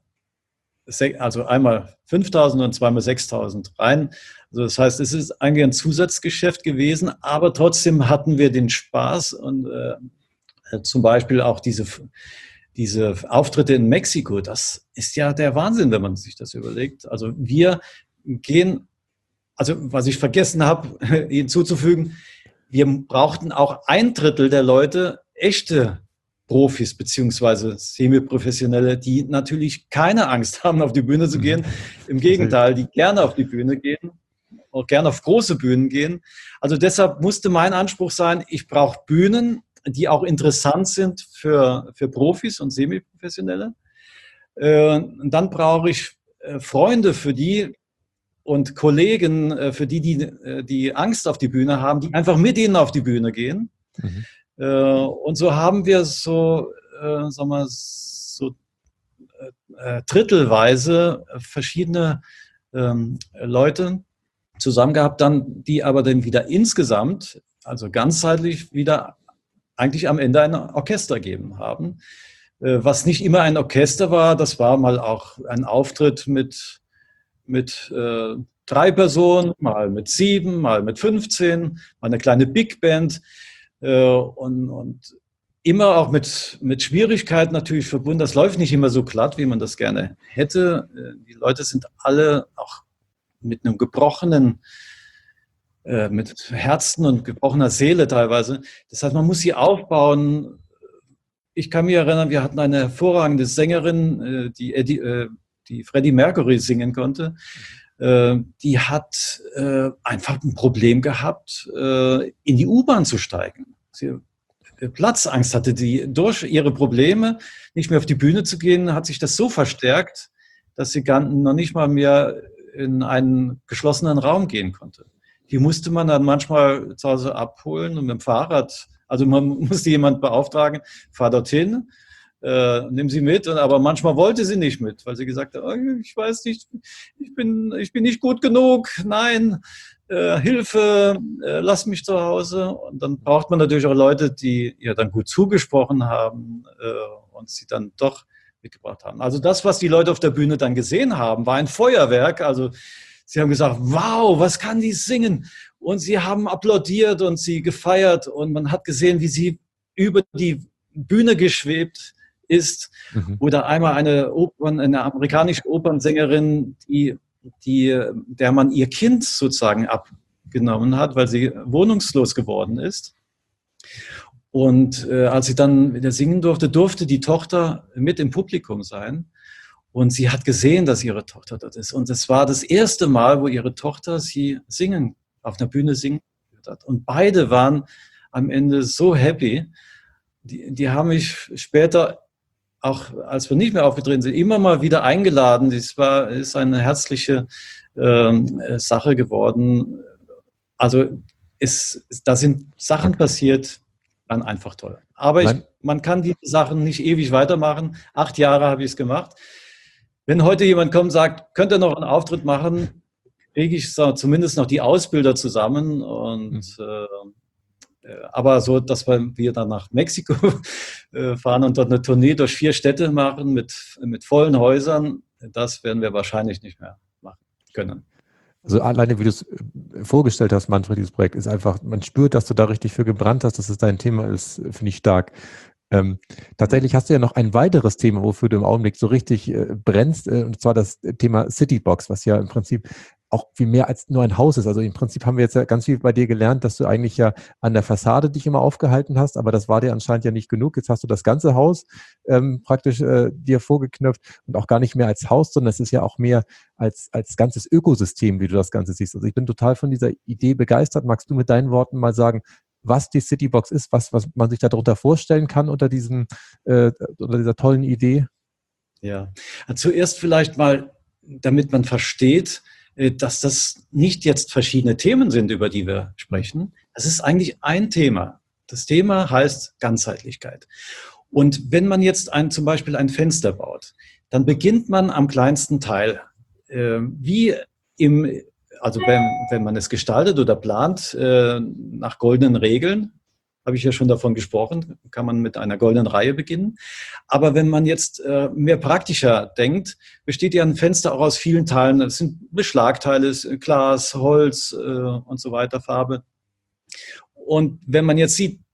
also einmal fünftausend und zweimal sechstausend rein. Also das heißt, es ist eigentlich ein Zusatzgeschäft gewesen, aber trotzdem hatten wir den Spaß und äh, Zum Beispiel auch diese, diese Auftritte in Mexiko, das ist ja der Wahnsinn, wenn man sich das überlegt. Also wir gehen, also was ich vergessen habe, hinzuzufügen, wir brauchten auch ein Drittel der Leute echte Profis beziehungsweise Semi-Professionelle, die natürlich keine Angst haben, auf die Bühne zu gehen. Im Gegenteil, die gerne auf die Bühne gehen, auch gerne auf große Bühnen gehen. Also deshalb musste mein Anspruch sein, ich brauche Bühnen, die auch interessant sind für, für Profis und Semi-Professionelle. Äh, und dann brauche ich äh, Freunde für die und Kollegen äh, für die, die äh, die Angst auf die Bühne haben, die einfach mit ihnen auf die Bühne gehen. Mhm. Äh, und so haben wir so, äh, sagen wir, so äh, drittelweise verschiedene ähm, Leute zusammen gehabt, dann, die aber dann wieder insgesamt, also ganzheitlich wieder eigentlich am Ende ein Orchester geben haben. Was nicht immer ein Orchester war, das war mal auch ein Auftritt mit, mit äh, drei Personen, mal mit sieben, mal mit fünfzehn, mal eine kleine Big Band äh, und, und immer auch mit, mit Schwierigkeiten natürlich verbunden. Das läuft nicht immer so glatt, wie man das gerne hätte. Die Leute sind alle auch mit einem gebrochenen mit Herzen und gebrochener Seele teilweise. Das heißt, man muss sie aufbauen. Ich kann mich erinnern, wir hatten eine hervorragende Sängerin, die, Eddie, die Freddie Mercury singen konnte. Die hat einfach ein Problem gehabt, in die U-Bahn zu steigen. Sie Platzangst hatte, die durch ihre Probleme nicht mehr auf die Bühne zu gehen, hat sich das so verstärkt, dass sie gar noch nicht mal mehr in einen geschlossenen Raum gehen konnte. Die musste man dann manchmal zu Hause abholen und mit dem Fahrrad, also man musste jemand beauftragen, fahr dorthin, äh, nimm sie mit, aber manchmal wollte sie nicht mit, weil sie gesagt hat, oh, ich weiß nicht, ich bin, ich bin nicht gut genug, nein, äh, Hilfe, äh, lass mich zu Hause. Und dann braucht man natürlich auch Leute, die ihr dann gut zugesprochen haben äh, und sie dann doch mitgebracht haben. Also das, was die Leute auf der Bühne dann gesehen haben, war ein Feuerwerk, also sie haben gesagt, wow, was kann die singen? Und sie haben applaudiert und sie gefeiert und man hat gesehen, wie sie über die Bühne geschwebt ist. Mhm. Oder einmal eine, Opern, eine amerikanische Opernsängerin, die, die, der man ihr Kind sozusagen abgenommen hat, weil sie wohnungslos geworden ist. Und äh, als sie dann wieder singen durfte, durfte die Tochter mit im Publikum sein. Und sie hat gesehen, dass ihre Tochter dort ist. Und es war das erste Mal, wo ihre Tochter sie singen, auf der Bühne singen hat. Und beide waren am Ende so happy. Die, die haben mich später, auch als wir nicht mehr aufgetreten sind, immer mal wieder eingeladen. Das war, ist eine herzliche ähm, Sache geworden. Also es, da sind Sachen passiert, waren einfach toll. Aber ich, man kann diese Sachen nicht ewig weitermachen. Acht Jahre habe ich es gemacht. Wenn heute jemand kommt und sagt, könnt ihr noch einen Auftritt machen, kriege ich so zumindest noch die Ausbilder zusammen. Und, mhm. äh, aber so, dass wir dann nach Mexiko fahren und dort eine Tournee durch vier Städte machen mit, mit vollen Häusern, das werden wir wahrscheinlich nicht mehr machen können. Also alleine, wie du es vorgestellt hast, Manfred, dieses Projekt, ist einfach, man spürt, dass du da richtig für gebrannt hast, dass es dein Thema ist, finde ich stark. Ähm, tatsächlich hast du ja noch ein weiteres Thema, wofür du im Augenblick so richtig äh, brennst, äh, und zwar das Thema Citybox, was ja im Prinzip auch viel mehr als nur ein Haus ist. Also im Prinzip haben wir jetzt ja ganz viel bei dir gelernt, dass du eigentlich ja an der Fassade dich immer aufgehalten hast, aber das war dir anscheinend ja nicht genug. Jetzt hast du das ganze Haus ähm, praktisch äh, dir vorgeknöpft und auch gar nicht mehr als Haus, sondern es ist ja auch mehr als, als ganzes Ökosystem, wie du das Ganze siehst. Also ich bin total von dieser Idee begeistert. Magst du mit deinen Worten mal sagen, was die Citybox ist, was, was man sich darunter vorstellen kann unter diesem, äh, unter dieser tollen Idee? Ja, also zuerst vielleicht mal, damit man versteht, dass das nicht jetzt verschiedene Themen sind, über die wir sprechen. Das ist eigentlich ein Thema. Das Thema heißt Ganzheitlichkeit. Und wenn man jetzt ein, zum Beispiel ein Fenster baut, dann beginnt man am kleinsten Teil. Äh, wie im, also wenn, wenn man es gestaltet oder plant, äh, nach goldenen Regeln, habe ich ja schon davon gesprochen, kann man mit einer goldenen Reihe beginnen. Aber wenn man jetzt äh, mehr praktischer denkt, besteht ja ein Fenster auch aus vielen Teilen. Es sind Beschlagteile, Glas, Holz äh, und so weiter, Farbe. Und wenn man jetzt sieht,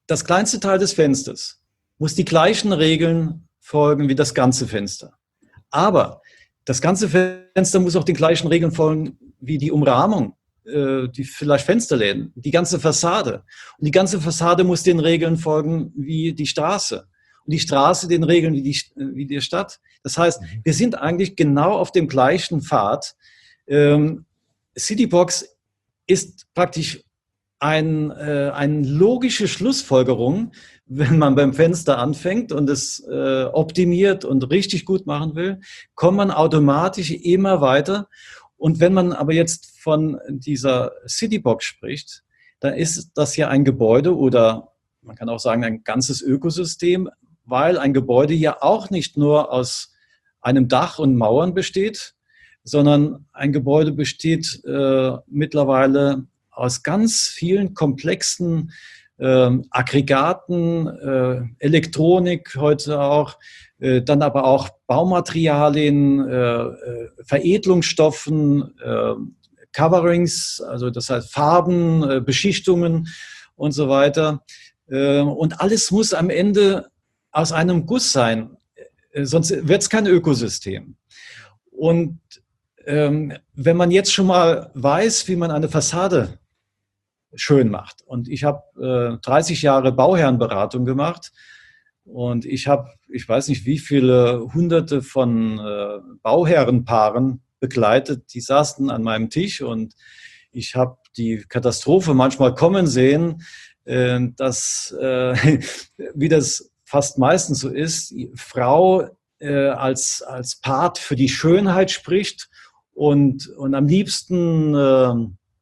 das kleinste Teil des Fensters muss die gleichen Regeln folgen wie das ganze Fenster. Aber das ganze Fenster muss auch den gleichen Regeln folgen wie die Umrahmung, äh, die vielleicht Fensterläden, die ganze Fassade. Und die ganze Fassade muss den Regeln folgen wie die Straße. Und die Straße den Regeln wie die, wie die Stadt. Das heißt, wir sind eigentlich genau auf dem gleichen Pfad. Ähm, Citybox ist praktisch ein, äh, eine logische Schlussfolgerung, wenn man beim Fenster anfängt und es äh, optimiert und richtig gut machen will, kommt man automatisch immer weiter. Und wenn man aber jetzt von dieser Citybox spricht, dann ist das ja ein Gebäude oder man kann auch sagen ein ganzes Ökosystem, weil ein Gebäude ja auch nicht nur aus einem Dach und Mauern besteht, sondern ein Gebäude besteht äh, mittlerweile aus ganz vielen komplexen äh, Aggregaten, äh, Elektronik heute auch, äh, dann aber auch Baumaterialien, äh, äh, Veredelungsstoffen, äh, Coverings, also das heißt Farben, äh, Beschichtungen und so weiter. Äh, und alles muss am Ende aus einem Guss sein, äh, sonst wird es kein Ökosystem. Und ähm, wenn man jetzt schon mal weiß, wie man eine Fassade schön macht. Und ich habe äh, dreißig Jahre Bauherrenberatung gemacht und ich habe, ich weiß nicht wie viele hunderte von äh, Bauherrenpaaren begleitet, die saßen an meinem Tisch und ich habe die Katastrophe manchmal kommen sehen, äh, dass, äh, wie das fast meistens so ist, die Frau äh, als, als Part für die Schönheit spricht und, und am liebsten äh,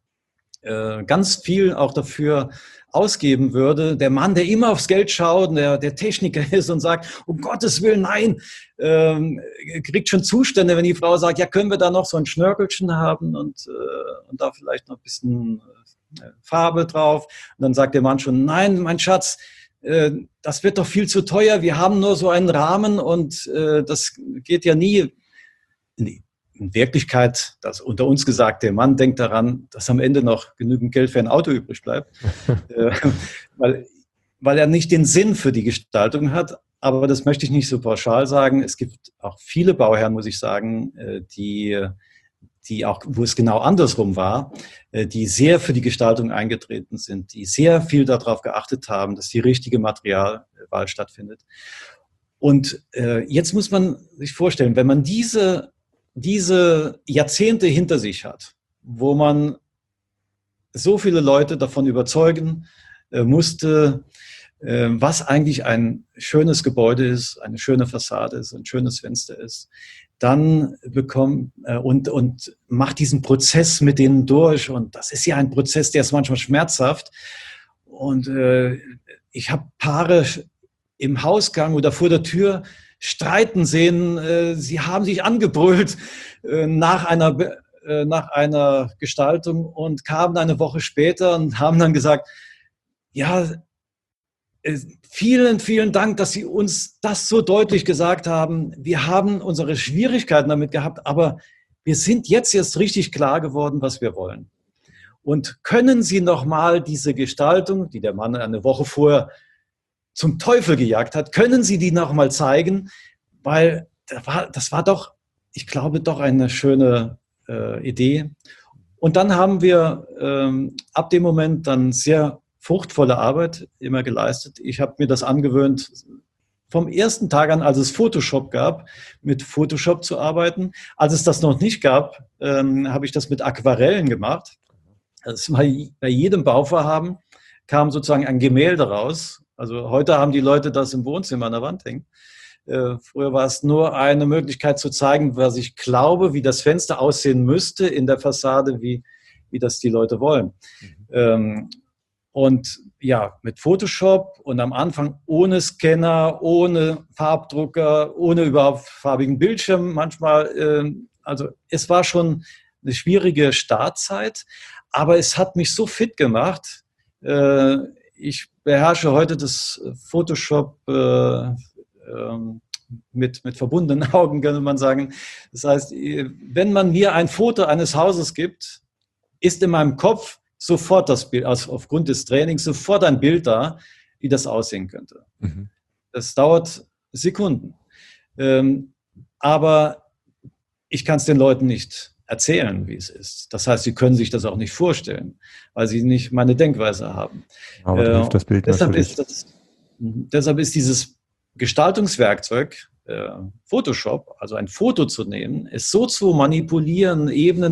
ganz viel auch dafür ausgeben würde. Der Mann, der immer aufs Geld schaut, der, der Techniker ist und sagt, um Gottes Willen, nein, ähm, kriegt schon Zustände, wenn die Frau sagt, ja, können wir da noch so ein Schnörkelchen haben und, äh, und da vielleicht noch ein bisschen äh, Farbe drauf. Und dann sagt der Mann schon, nein, mein Schatz, äh, das wird doch viel zu teuer, wir haben nur so einen Rahmen und äh, das geht ja nie. Nee. In Wirklichkeit, das unter uns gesagt, der Mann denkt daran, dass am Ende noch genügend Geld für ein Auto übrig bleibt, äh, weil, weil er nicht den Sinn für die Gestaltung hat. Aber das möchte ich nicht so pauschal sagen. Es gibt auch viele Bauherren, muss ich sagen, äh, die, die auch, wo es genau andersrum war, äh, die sehr für die Gestaltung eingetreten sind, die sehr viel darauf geachtet haben, dass die richtige Materialwahl stattfindet. Und äh, jetzt muss man sich vorstellen, wenn man diese diese Jahrzehnte hinter sich hat, wo man so viele Leute davon überzeugen äh, musste, äh, was eigentlich ein schönes Gebäude ist, eine schöne Fassade ist, ein schönes Fenster ist, dann bekommt äh, und, und macht diesen Prozess mit denen durch. Und das ist ja ein Prozess, der ist manchmal schmerzhaft. Und äh, ich habe Paare im Hausgang oder vor der Tür streiten sehen, äh, sie haben sich angebrüllt äh, nach einer, äh, nach einer Gestaltung und kamen eine Woche später und haben dann gesagt, ja, äh, vielen, vielen Dank, dass Sie uns das so deutlich gesagt haben. Wir haben unsere Schwierigkeiten damit gehabt, aber wir sind jetzt erst richtig klar geworden, was wir wollen. Und können Sie noch mal diese Gestaltung, die der Mann eine Woche vorher zum Teufel gejagt hat, können Sie die noch mal zeigen? Weil das war, das war doch, ich glaube, doch eine schöne äh, Idee. Und dann haben wir ähm, ab dem Moment dann sehr fruchtvolle Arbeit immer geleistet. Ich habe mir das angewöhnt, vom ersten Tag an, als es Photoshop gab, mit Photoshop zu arbeiten. Als es das noch nicht gab, ähm, habe ich das mit Aquarellen gemacht. Also bei, bei jedem Bauvorhaben kam sozusagen ein Gemälde raus. Also heute haben die Leute das im Wohnzimmer an der Wand hängen. Äh, früher war es nur eine Möglichkeit zu zeigen, was ich glaube, wie das Fenster aussehen müsste in der Fassade, wie, wie das die Leute wollen. Mhm. Ähm, und ja, mit Photoshop und am Anfang ohne Scanner, ohne Farbdrucker, ohne überhaupt farbigen Bildschirm manchmal. Äh, also es war schon eine schwierige Startzeit, aber es hat mich so fit gemacht. Äh, ich beherrsche heute das Photoshop äh, ähm, mit, mit verbundenen Augen, könnte man sagen. Das heißt, wenn man mir ein Foto eines Hauses gibt, ist in meinem Kopf sofort das Bild, also aufgrund des Trainings, sofort ein Bild da, wie das aussehen könnte. Mhm. Das dauert Sekunden. Ähm, aber ich kann es den Leuten nicht erzählen, wie es ist. Das heißt, sie können sich das auch nicht vorstellen, weil sie nicht meine Denkweise haben. Aber da hilft das Bild deshalb, natürlich. ist das, deshalb ist dieses Gestaltungswerkzeug, äh, Photoshop, also ein Foto zu nehmen, es so zu manipulieren, Ebenen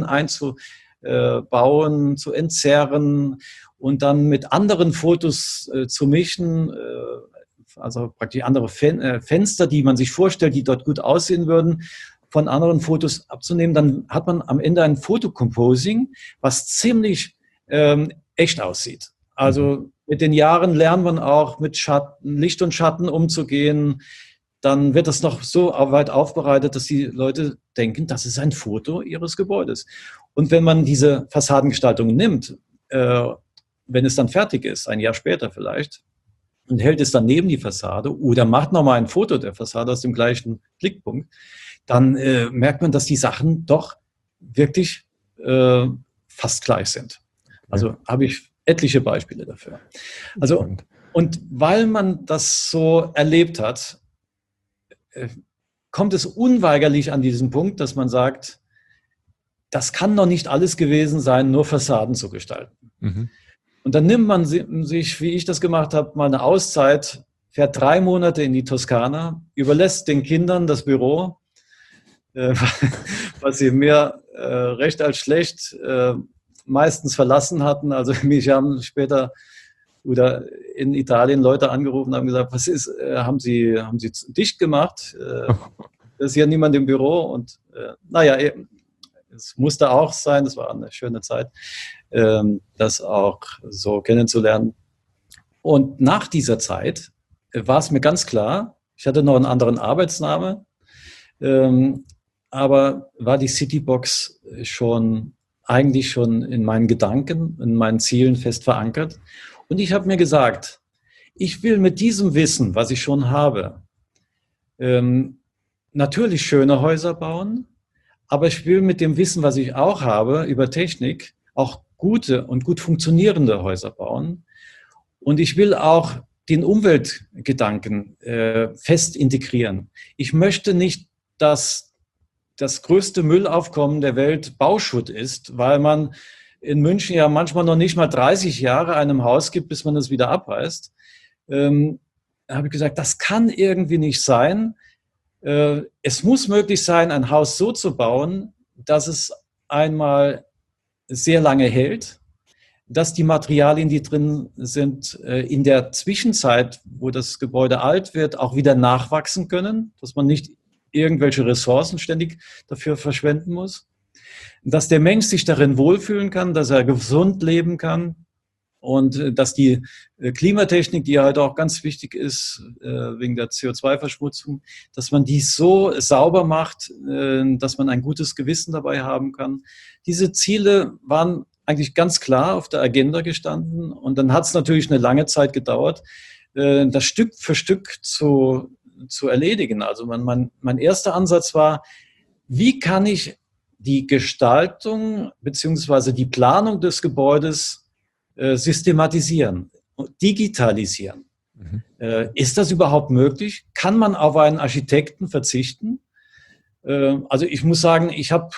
einzubauen, zu entzerren und dann mit anderen Fotos äh, zu mischen, äh, also praktisch andere Fen äh, Fenster, die man sich vorstellt, die dort gut aussehen würden, von anderen Fotos abzunehmen, dann hat man am Ende ein Fotocomposing, was ziemlich ähm, echt aussieht. Also mit den Jahren lernt man auch mit Schatten, Licht und Schatten umzugehen. Dann wird das noch so weit aufbereitet, dass die Leute denken, das ist ein Foto ihres Gebäudes. Und wenn man diese Fassadengestaltung nimmt, äh, wenn es dann fertig ist, ein Jahr später vielleicht, und hält es dann neben die Fassade oder macht nochmal ein Foto der Fassade aus dem gleichen Blickpunkt, dann äh, merkt man, dass die Sachen doch wirklich äh, fast gleich sind. Also ja. habe ich etliche Beispiele dafür. Also, und weil man das so erlebt hat, äh, kommt es unweigerlich an diesen Punkt, dass man sagt, das kann doch nicht alles gewesen sein, nur Fassaden zu gestalten. Mhm. Und dann nimmt man sich, wie ich das gemacht habe, mal eine Auszeit, fährt drei Monate in die Toskana, überlässt den Kindern das Büro, äh, was sie mehr äh, recht als schlecht äh, meistens verlassen hatten. Also mich haben später oder in Italien Leute angerufen und haben gesagt, was ist, äh, haben Sie, haben Sie dicht gemacht? Äh, ist hier niemand im Büro und äh, naja, eben. Es musste auch sein, das war eine schöne Zeit, ähm, das auch so kennenzulernen. Und nach dieser Zeit war es mir ganz klar, ich hatte noch einen anderen Arbeitsname, ähm, aber war die Citybox schon eigentlich schon in meinen Gedanken, in meinen Zielen fest verankert. Und ich habe mir gesagt, ich will mit diesem Wissen, was ich schon habe, ähm, natürlich schöne Häuser bauen, aber ich will mit dem Wissen, was ich auch habe über Technik, auch gute und gut funktionierende Häuser bauen. Und ich will auch den Umweltgedanken äh, fest integrieren. Ich möchte nicht, dass das größte Müllaufkommen der Welt Bauschutt ist, weil man in München ja manchmal noch nicht mal dreißig Jahre einem Haus gibt, bis man es wieder abreißt. Ähm, da habe ich gesagt, das kann irgendwie nicht sein. Es muss möglich sein, ein Haus so zu bauen, dass es einmal sehr lange hält, dass die Materialien, die drin sind, in der Zwischenzeit, wo das Gebäude alt wird, auch wieder nachwachsen können, dass man nicht irgendwelche Ressourcen ständig dafür verschwenden muss, dass der Mensch sich darin wohlfühlen kann, dass er gesund leben kann. Und dass die Klimatechnik, die ja heute auch ganz wichtig ist, wegen der C O zwei Verschmutzung, dass man die so sauber macht, dass man ein gutes Gewissen dabei haben kann. Diese Ziele waren eigentlich ganz klar auf der Agenda gestanden. Und dann hat es natürlich eine lange Zeit gedauert, das Stück für Stück zu, zu erledigen. Also mein, mein, mein erster Ansatz war, wie kann ich die Gestaltung beziehungsweise die Planung des Gebäudes systematisieren, digitalisieren. Mhm. Äh, ist das überhaupt möglich? Kann man auf einen Architekten verzichten? Äh, also ich muss sagen, ich habe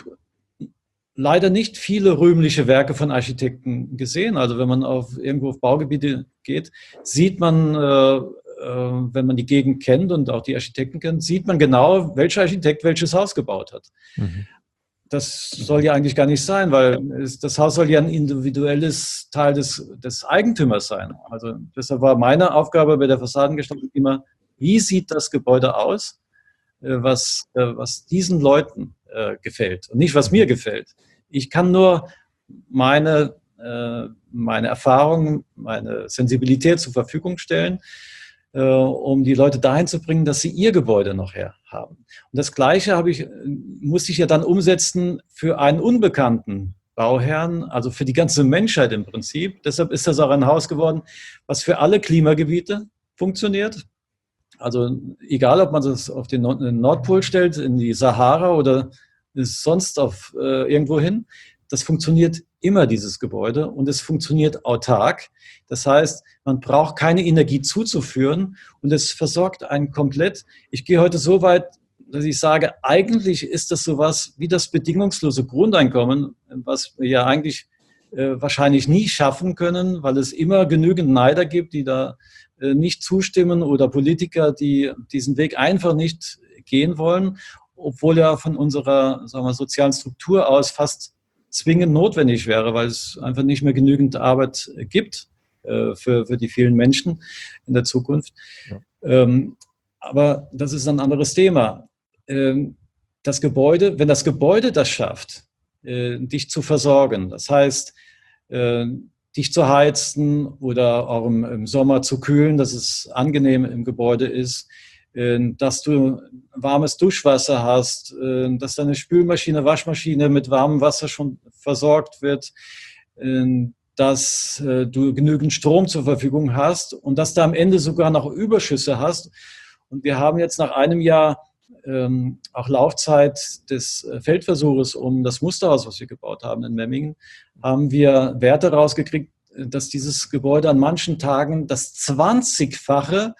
leider nicht viele rühmliche Werke von Architekten gesehen. Also wenn man auf, irgendwo auf Baugebiete geht, sieht man, äh, äh, wenn man die Gegend kennt und auch die Architekten kennt, sieht man genau, welcher Architekt welches Haus gebaut hat. Mhm. Das soll ja eigentlich gar nicht sein, weil das Haus soll ja ein individuelles Teil des, des Eigentümers sein. Also deshalb war meine Aufgabe bei der Fassadengestaltung immer, wie sieht das Gebäude aus, was, was diesen Leuten äh, gefällt und nicht, was mir gefällt. Ich kann nur meine, äh, meine Erfahrung, meine Sensibilität zur Verfügung stellen, äh, um die Leute dahin zu bringen, dass sie ihr Gebäude noch her haben. Und das Gleiche habe ich, musste ich ja dann umsetzen für einen unbekannten Bauherrn, also für die ganze Menschheit im Prinzip. Deshalb ist das auch ein Haus geworden, was für alle Klimagebiete funktioniert. Also egal, ob man das auf den Nordpol stellt, in die Sahara oder sonst auf äh, irgendwo hin, das funktioniert immer, dieses Gebäude, und es funktioniert autark. Das heißt, man braucht keine Energie zuzuführen und es versorgt einen komplett. Ich gehe heute so weit, dass ich sage, eigentlich ist das sowas wie das bedingungslose Grundeinkommen, was wir ja eigentlich äh, wahrscheinlich nie schaffen können, weil es immer genügend Neider gibt, die da äh, nicht zustimmen, oder Politiker, die diesen Weg einfach nicht gehen wollen, obwohl er von unserer, sagen wir, sozialen Struktur aus fast zwingend notwendig wäre, weil es einfach nicht mehr genügend Arbeit gibt äh, für, für die vielen Menschen in der Zukunft. Ja. Ähm, aber das ist ein anderes Thema. Ähm, das Gebäude, wenn das Gebäude das schafft, äh, dich zu versorgen, das heißt, äh, dich zu heizen oder auch im, im Sommer zu kühlen, dass es angenehm im Gebäude ist, dass du warmes Duschwasser hast, dass deine Spülmaschine, Waschmaschine mit warmem Wasser schon versorgt wird, dass du genügend Strom zur Verfügung hast und dass du am Ende sogar noch Überschüsse hast. Und wir haben jetzt nach einem Jahr auch Laufzeit des Feldversuches um das Musterhaus, was wir gebaut haben in Memmingen, haben wir Werte rausgekriegt, dass dieses Gebäude an manchen Tagen das zwanzigfache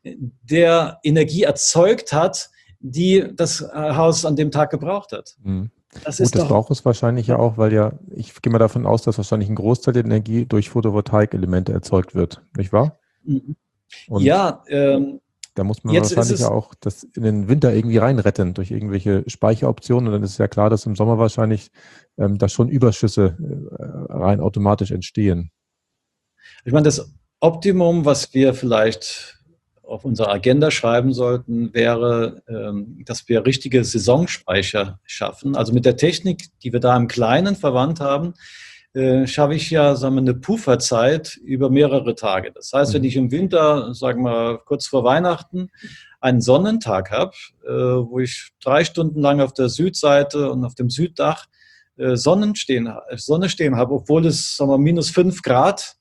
der Energie erzeugt hat, die das Haus an dem Tag gebraucht hat. Mhm. Das, ist Gut, das braucht es wahrscheinlich ja auch, weil ja, ich gehe mal davon aus, dass wahrscheinlich ein Großteil der Energie durch Photovoltaik-Elemente erzeugt wird, nicht wahr? Mhm. Ja, ähm, da muss man wahrscheinlich ja auch das in den Winter irgendwie reinretten durch irgendwelche Speicheroptionen, und dann ist es ja klar, dass im Sommer wahrscheinlich ähm, da schon Überschüsse äh, rein automatisch entstehen. Ich meine, das Optimum, was wir vielleicht auf unserer Agenda schreiben sollten, wäre, dass wir richtige Saisonspeicher schaffen. Also mit der Technik, die wir da im Kleinen verwandt haben, schaffe ich ja, sagen wir, eine Pufferzeit über mehrere Tage. Das heißt, wenn ich im Winter, sagen wir kurz vor Weihnachten, einen Sonnentag habe, wo ich drei Stunden lang auf der Südseite und auf dem Süddach Sonnen stehen, Sonne stehen habe, obwohl es, sagen wir, minus fünf Grad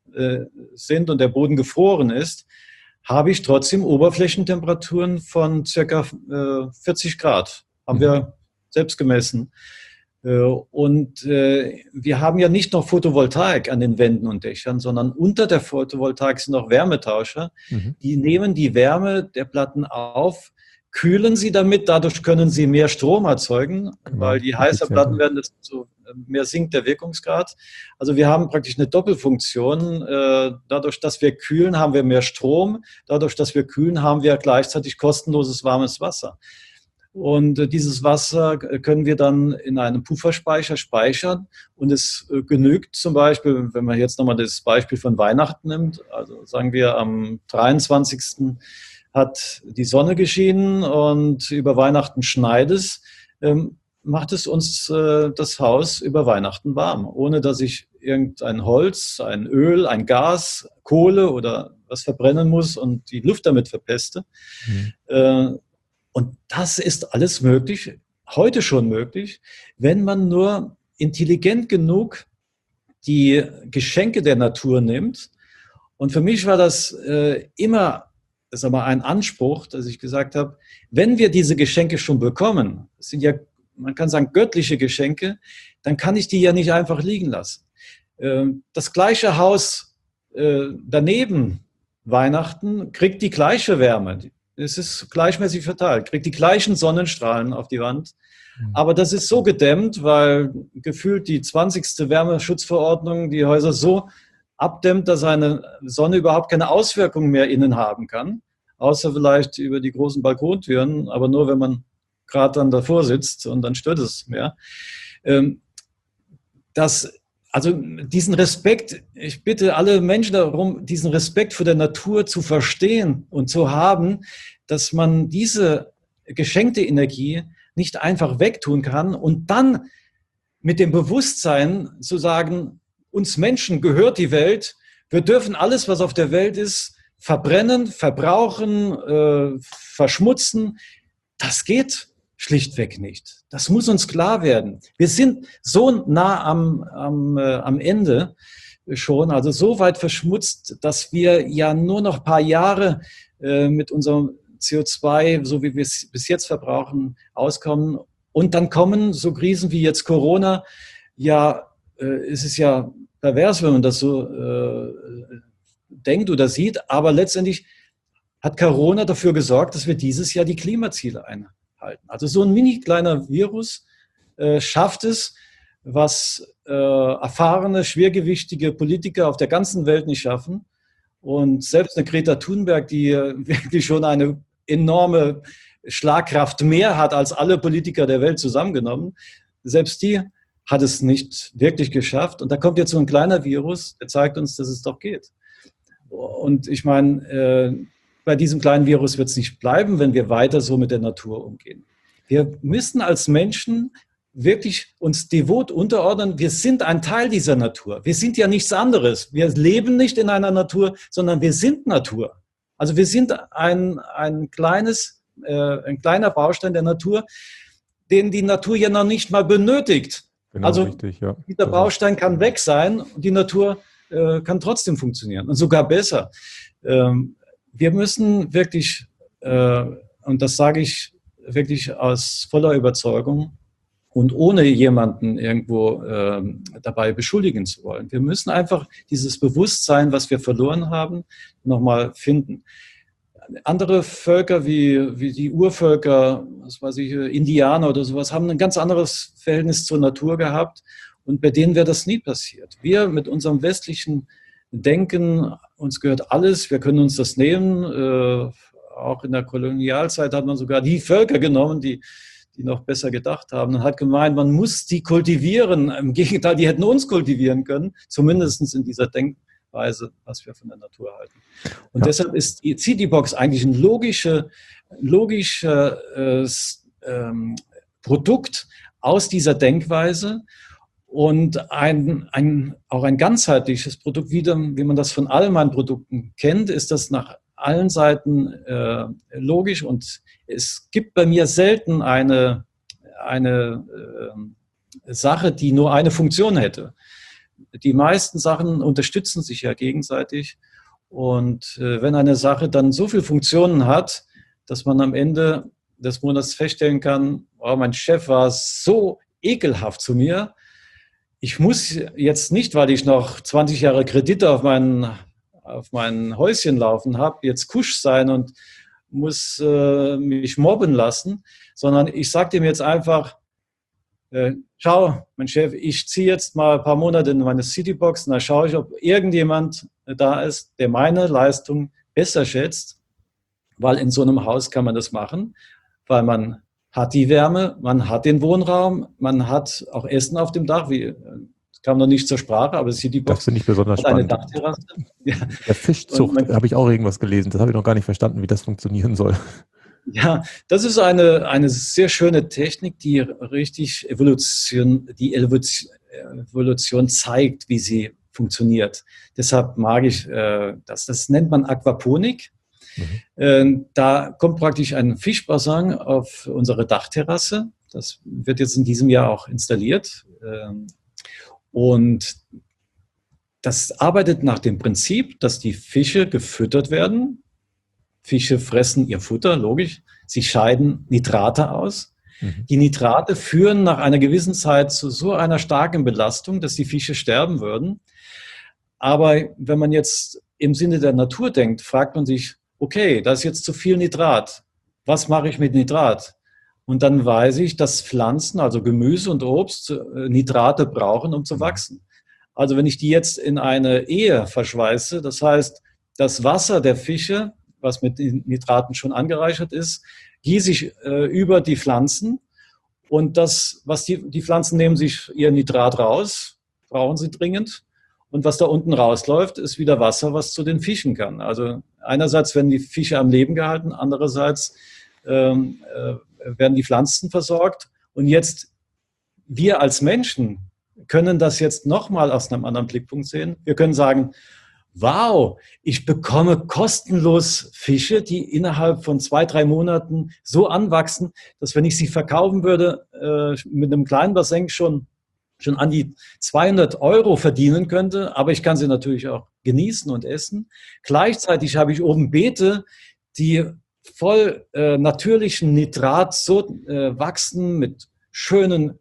sind und der Boden gefroren ist, habe ich trotzdem Oberflächentemperaturen von circa äh, vierzig Grad. Haben mhm. wir selbst gemessen. Äh, und äh, wir haben ja nicht nur Photovoltaik an den Wänden und Dächern, sondern unter der Photovoltaik sind auch Wärmetauscher. Mhm. Die nehmen die Wärme der Platten auf, kühlen sie damit, dadurch können sie mehr Strom erzeugen, genau. weil die heißer Platten werden, desto mehr sinkt der Wirkungsgrad. Also wir haben praktisch eine Doppelfunktion. Dadurch, dass wir kühlen, haben wir mehr Strom. Dadurch, dass wir kühlen, haben wir gleichzeitig kostenloses warmes Wasser. Und dieses Wasser können wir dann in einem Pufferspeicher speichern. Und es genügt zum Beispiel, wenn man jetzt nochmal das Beispiel von Weihnachten nimmt, also sagen wir am dreiundzwanzigsten hat die Sonne geschienen und über Weihnachten schneit es, ähm, macht es uns äh, das Haus über Weihnachten warm, ohne dass ich irgendein Holz, ein Öl, ein Gas, Kohle oder was verbrennen muss und die Luft damit verpeste. Mhm. Äh, und das ist alles möglich, heute schon möglich, wenn man nur intelligent genug die Geschenke der Natur nimmt. Und für mich war das äh, immer Das ist aber ein Anspruch, dass ich gesagt habe, wenn wir diese Geschenke schon bekommen, das sind ja, man kann sagen, göttliche Geschenke, dann kann ich die ja nicht einfach liegen lassen. Das gleiche Haus daneben, Weihnachten, kriegt die gleiche Wärme. Es ist gleichmäßig verteilt, kriegt die gleichen Sonnenstrahlen auf die Wand. Aber das ist so gedämmt, weil gefühlt die zwanzigste Wärmeschutzverordnung die Häuser so abdämmt, dass eine Sonne überhaupt keine Auswirkungen mehr innen haben kann, außer vielleicht über die großen Balkontüren, aber nur, wenn man gerade dann davor sitzt und dann stört es mehr. Das, also diesen Respekt, ich bitte alle Menschen darum, diesen Respekt vor der Natur zu verstehen und zu haben, dass man diese geschenkte Energie nicht einfach wegtun kann und dann mit dem Bewusstsein zu sagen, uns Menschen gehört die Welt. Wir dürfen alles, was auf der Welt ist, verbrennen, verbrauchen, äh, verschmutzen. Das geht schlichtweg nicht. Das muss uns klar werden. Wir sind so nah am, am, äh, am Ende schon, also so weit verschmutzt, dass wir ja nur noch ein paar Jahre äh, mit unserem C O zwei, so wie wir es bis jetzt verbrauchen, auskommen. Und dann kommen so Krisen wie jetzt Corona, ja, äh, es ist ja pervers, wenn man das so äh, denkt oder sieht, aber letztendlich hat Corona dafür gesorgt, dass wir dieses Jahr die Klimaziele einhalten. Also so ein mini kleiner Virus äh, schafft es, was äh, erfahrene, schwergewichtige Politiker auf der ganzen Welt nicht schaffen. Und selbst eine Greta Thunberg, die wirklich schon eine enorme Schlagkraft mehr hat als alle Politiker der Welt zusammengenommen, selbst die hat es nicht wirklich geschafft. Und da kommt jetzt so ein kleiner Virus, der zeigt uns, dass es doch geht. Und ich meine, äh, bei diesem kleinen Virus wird es nicht bleiben, wenn wir weiter so mit der Natur umgehen. Wir müssen als Menschen wirklich uns devot unterordnen. Wir sind ein Teil dieser Natur. Wir sind ja nichts anderes. Wir leben nicht in einer Natur, sondern wir sind Natur. Also wir sind ein, ein kleines, äh, ein kleiner Baustein der Natur, den die Natur ja noch nicht mal benötigt. Genau, also richtig, ja. Dieser Baustein kann weg sein und die Natur äh, kann trotzdem funktionieren und sogar besser. Ähm, wir müssen wirklich, äh, und das sage ich wirklich aus voller Überzeugung und ohne jemanden irgendwo äh, dabei beschuldigen zu wollen, wir müssen einfach dieses Bewusstsein, was wir verloren haben, nochmal finden. Andere Völker wie, wie die Urvölker, was weiß ich, Indianer oder sowas, haben ein ganz anderes Verhältnis zur Natur gehabt und bei denen wäre das nie passiert. Wir mit unserem westlichen Denken, uns gehört alles, wir können uns das nehmen. Äh, auch in der Kolonialzeit hat man sogar die Völker genommen, die, die noch besser gedacht haben und hat gemeint, man muss die kultivieren. Im Gegenteil, die hätten uns kultivieren können, zumindest in dieser Denkweise. Weise, was wir von der Natur halten. Und ja. deshalb ist die Citybox eigentlich ein logische, logisches ähm, Produkt aus dieser Denkweise und ein, ein, auch ein ganzheitliches Produkt, wie, wie man das von all meinen Produkten kennt, ist das nach allen Seiten äh, logisch und es gibt bei mir selten eine, eine äh, Sache, die nur eine Funktion hätte. Die meisten Sachen unterstützen sich ja gegenseitig und äh, wenn eine Sache dann so viele Funktionen hat, dass man am Ende des Monats feststellen kann, oh, mein Chef war so ekelhaft zu mir, ich muss jetzt nicht, weil ich noch zwanzig Jahre Kredite auf mein, auf mein Häuschen laufen habe, jetzt kusch sein und muss äh, mich mobben lassen, sondern ich sage dem jetzt einfach, Äh, schau, mein Chef, ich ziehe jetzt mal ein paar Monate in meine Citybox und dann schaue ich, ob irgendjemand da ist, der meine Leistung besser schätzt, weil in so einem Haus kann man das machen, weil man hat die Wärme, man hat den Wohnraum, man hat auch Essen auf dem Dach, wie kam noch nicht zur Sprache, aber Citybox das finde ich besonders hat eine spannend. Dachterrasse. Ja. Der Fischzucht, habe ich auch irgendwas gelesen, das habe ich noch gar nicht verstanden, wie das funktionieren soll. Ja, das ist eine, eine sehr schöne Technik, die richtig Evolution, die Evolution zeigt, wie sie funktioniert. Deshalb mag ich äh, das. Das nennt man Aquaponik. Mhm. Äh, da kommt praktisch ein Fischbassin auf unsere Dachterrasse. Das wird jetzt in diesem Jahr auch installiert. Äh, und das arbeitet nach dem Prinzip, dass die Fische gefüttert werden. Fische fressen ihr Futter, logisch. Sie scheiden Nitrate aus. Mhm. Die Nitrate führen nach einer gewissen Zeit zu so einer starken Belastung, dass die Fische sterben würden. Aber wenn man jetzt im Sinne der Natur denkt, fragt man sich, okay, da ist jetzt zu viel Nitrat. Was mache ich mit Nitrat? Und dann weiß ich, dass Pflanzen, also Gemüse und Obst, Nitrate brauchen, um zu wachsen. Also wenn ich die jetzt in eine Ehe verschweiße, das heißt, das Wasser der Fische, was mit Nitraten schon angereichert ist, gieße ich äh, über die Pflanzen und das, was die, die Pflanzen nehmen sich ihr Nitrat raus, brauchen sie dringend und was da unten rausläuft, ist wieder Wasser, was zu den Fischen kann. Also einerseits werden die Fische am Leben gehalten, andererseits ähm, äh, werden die Pflanzen versorgt und jetzt wir als Menschen können das jetzt nochmal aus einem anderen Blickpunkt sehen. Wir können sagen, wow, ich bekomme kostenlos Fische, die innerhalb von zwei, drei Monaten so anwachsen, dass wenn ich sie verkaufen würde, äh, mit einem kleinen Bassin schon, schon an die zweihundert Euro verdienen könnte. Aber ich kann sie natürlich auch genießen und essen. Gleichzeitig habe ich oben Beete, die voll äh, natürlichen Nitrat so äh, wachsen mit schönen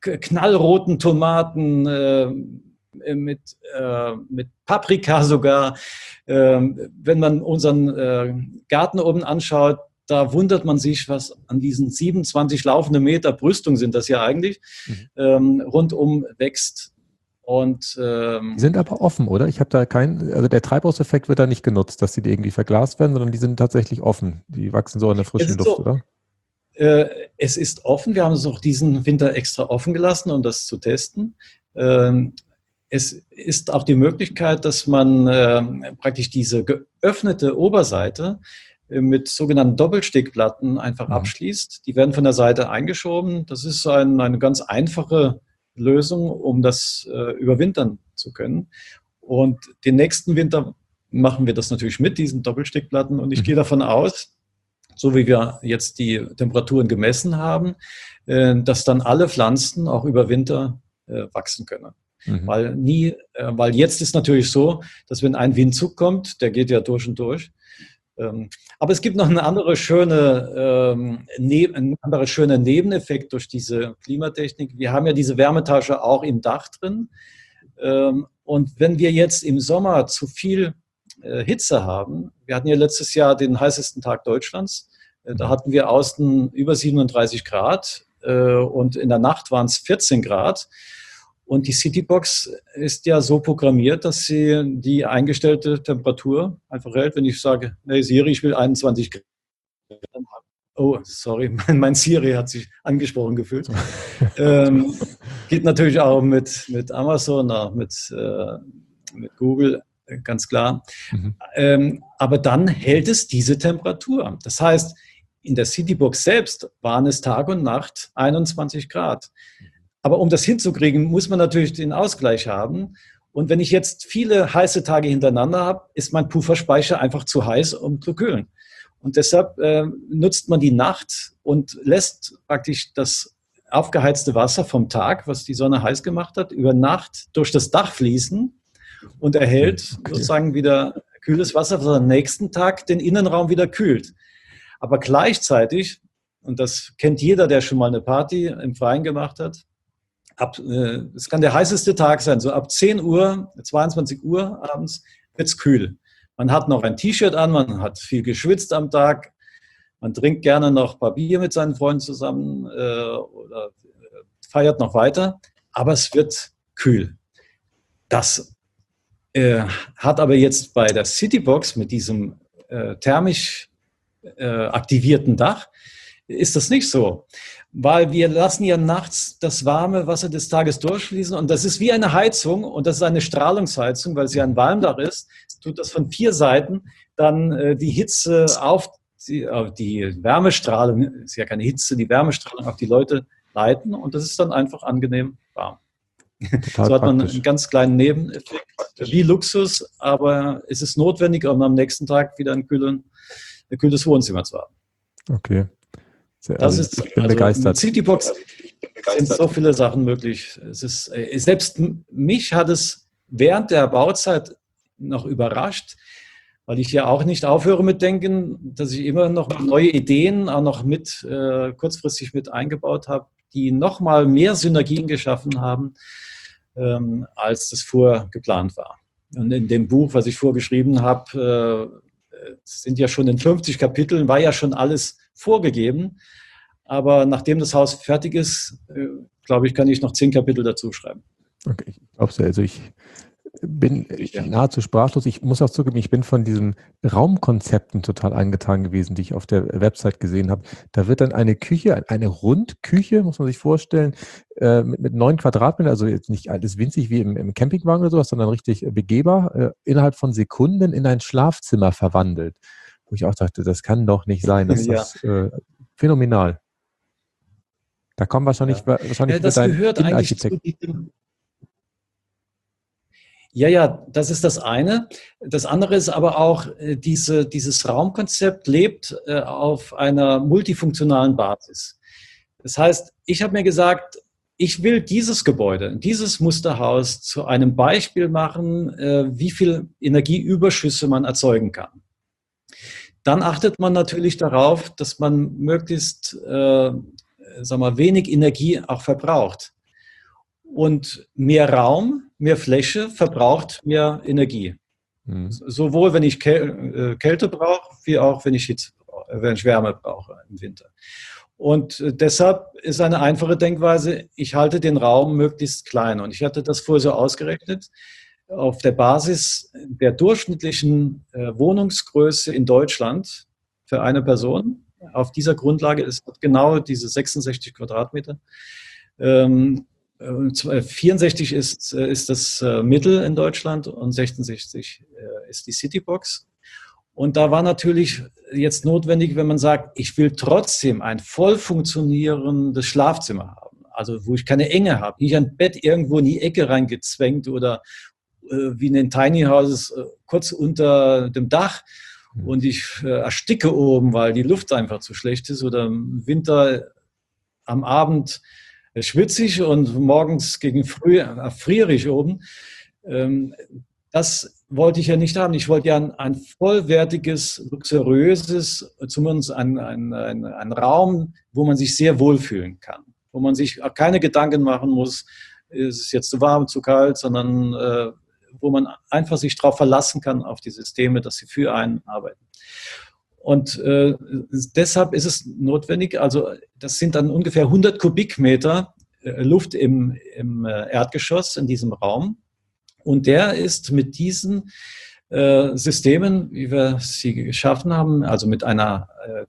knallroten Tomaten, äh, mit, äh, mit Paprika sogar. Äh, wenn man unseren äh, Garten oben anschaut, da wundert man sich, was an diesen siebenundzwanzig laufenden Meter Brüstung sind das ja eigentlich, mhm. ähm, rundum wächst. Und, ähm, die sind aber offen, oder? Ich habe da keinen, also der Treibhauseffekt wird da nicht genutzt, dass die irgendwie verglast werden, sondern die sind tatsächlich offen. Die wachsen so in der frischen Luft, so, oder? Äh, es ist offen. Wir haben es auch diesen Winter extra offen gelassen, um das zu testen. Ähm, es ist auch die Möglichkeit, dass man äh, praktisch diese geöffnete Oberseite mit sogenannten Doppelstickplatten einfach mhm. abschließt. Die werden von der Seite eingeschoben. Das ist ein, eine ganz einfache Lösung, um das äh, überwintern zu können. Und den nächsten Winter machen wir das natürlich mit diesen Doppelstickplatten. Und ich mhm. gehe davon aus, so wie wir jetzt die Temperaturen gemessen haben, äh, dass dann alle Pflanzen auch über Winter äh, wachsen können. Mhm. Weil nie, äh, weil jetzt ist natürlich so, dass wenn ein Windzug kommt, der geht ja durch und durch. Ähm, aber es gibt noch eine andere schöne, ähm, ne, ein anderer schöner Nebeneffekt durch diese Klimatechnik. Wir haben ja diese Wärmetasche auch im Dach drin. Ähm, und wenn wir jetzt im Sommer zu viel äh, Hitze haben, wir hatten ja letztes Jahr den heißesten Tag Deutschlands, äh, da hatten wir außen über siebenunddreißig Grad äh, und in der Nacht waren es vierzehn Grad. Und die Citybox ist ja so programmiert, dass sie die eingestellte Temperatur einfach hält. Wenn ich sage, hey Siri, ich will einundzwanzig Grad. Oh, sorry, mein, mein Siri hat sich angesprochen gefühlt. ähm, geht natürlich auch mit, mit Amazon, auch mit, äh, mit Google, ganz klar. Mhm. Ähm, aber dann hält es diese Temperatur. Das heißt, in der Citybox selbst waren es Tag und Nacht einundzwanzig Grad. Aber um das hinzukriegen, muss man natürlich den Ausgleich haben. Und wenn ich jetzt viele heiße Tage hintereinander habe, ist mein Pufferspeicher einfach zu heiß, um zu kühlen. Und deshalb äh, nutzt man die Nacht und lässt praktisch das aufgeheizte Wasser vom Tag, was die Sonne heiß gemacht hat, über Nacht durch das Dach fließen und erhält okay. sozusagen wieder kühles Wasser, was am nächsten Tag den Innenraum wieder kühlt. Aber gleichzeitig, und das kennt jeder, der schon mal eine Party im Freien gemacht hat, Ab, äh, es kann der heißeste Tag sein, so ab zehn Uhr, zweiundzwanzig Uhr abends wird es kühl. Man hat noch ein T-Shirt an, man hat viel geschwitzt am Tag, man trinkt gerne noch ein paar Bier mit seinen Freunden zusammen äh, oder äh, feiert noch weiter, aber es wird kühl. Das äh, hat aber jetzt bei der Citybox mit diesem äh, thermisch äh, aktivierten Dach, ist das nicht so. Weil wir lassen ja nachts das warme Wasser des Tages durchfließen und das ist wie eine Heizung und das ist eine Strahlungsheizung, weil es ja ein Walmdach ist, tut das von vier Seiten dann äh, die Hitze auf die, auf die Wärmestrahlung, ist ja keine Hitze, die Wärmestrahlung auf die Leute leiten und das ist dann einfach angenehm warm. Total so hat man praktisch. einen ganz kleinen Nebeneffekt, wie Luxus, aber es ist notwendig, um am nächsten Tag wieder ein, kühlen, ein kühles Wohnzimmer zu haben. Okay. Sehr, das ist, ich bin also begeistert. Mit Citybox sind so viele Sachen möglich. Es ist, selbst mich hat es während der Bauzeit noch überrascht, weil ich ja auch nicht aufhöre mit Denken, dass ich immer noch neue Ideen auch noch mit äh, kurzfristig mit eingebaut habe, die nochmal mehr Synergien geschaffen haben, ähm, als das vorher geplant war. Und in dem Buch, was ich vorgeschrieben habe, äh, sind ja schon in fünfzig Kapiteln, war ja schon alles vorgegeben. Aber nachdem das Haus fertig ist, äh, glaube ich, kann ich noch zehn Kapitel dazu schreiben. Okay, ich glaube so. Also ich bin ja. nahezu sprachlos. Ich muss auch zugeben, ich bin von diesen Raumkonzepten total angetan gewesen, die ich auf der Website gesehen habe. Da wird dann eine Küche, eine Rundküche, muss man sich vorstellen, äh, mit, mit neun Quadratmetern, also jetzt nicht alles winzig wie im, im Campingwagen oder sowas, sondern richtig begehbar, äh, innerhalb von Sekunden in ein Schlafzimmer verwandelt. Wo ich auch dachte, das kann doch nicht sein. Das ja. ist äh, phänomenal. Da kommen wahrscheinlich, ja. wahrscheinlich ja, das gehört eigentlich zu diesem. Ja, ja, das ist das eine. Das andere ist aber auch, äh, diese, dieses Raumkonzept lebt äh, auf einer multifunktionalen Basis. Das heißt, ich habe mir gesagt, ich will dieses Gebäude, dieses Musterhaus zu einem Beispiel machen, äh, wie viel Energieüberschüsse man erzeugen kann. Dann achtet man natürlich darauf, dass man möglichst äh, sag mal, wenig Energie auch verbraucht. Und mehr Raum, mehr Fläche verbraucht mehr Energie. Mhm. Sowohl wenn ich Käl- Kälte brauche, wie auch wenn ich Hitze brauche, wenn ich Wärme brauche im Winter. Und deshalb ist eine einfache Denkweise, ich halte den Raum möglichst klein. Und ich hatte das vorher so ausgerechnet, auf der Basis der durchschnittlichen Wohnungsgröße in Deutschland für eine Person. Auf dieser Grundlage ist genau diese sechsundsechzig Quadratmeter. Ähm, vierundsechzig ist, ist das Mittel in Deutschland und sechsundsechzig ist die Citybox. Und da war natürlich jetzt notwendig, wenn man sagt, ich will trotzdem ein voll funktionierendes Schlafzimmer haben, also wo ich keine Enge habe, nicht ein Bett irgendwo in die Ecke reingezwängt oder äh, wie in den Tiny Houses äh, kurz unter dem Dach und ich äh, ersticke oben, weil die Luft einfach zu schlecht ist oder im Winter am Abend schwitzig und morgens gegen früh erfriere ich oben. Das wollte ich ja nicht haben. Ich wollte ja ein, ein vollwertiges, luxuriöses, zumindest ein, ein, ein, ein Raum, wo man sich sehr wohlfühlen kann, wo man sich keine Gedanken machen muss, ist es jetzt zu warm, zu kalt, sondern äh, wo man einfach sich darauf verlassen kann, auf die Systeme, dass sie für einen arbeiten. Und äh, deshalb ist es notwendig, also das sind dann ungefähr hundert Kubikmeter äh, Luft im, im äh, Erdgeschoss in diesem Raum. Und der ist mit diesen äh, Systemen, wie wir sie geschaffen haben, also mit einer äh,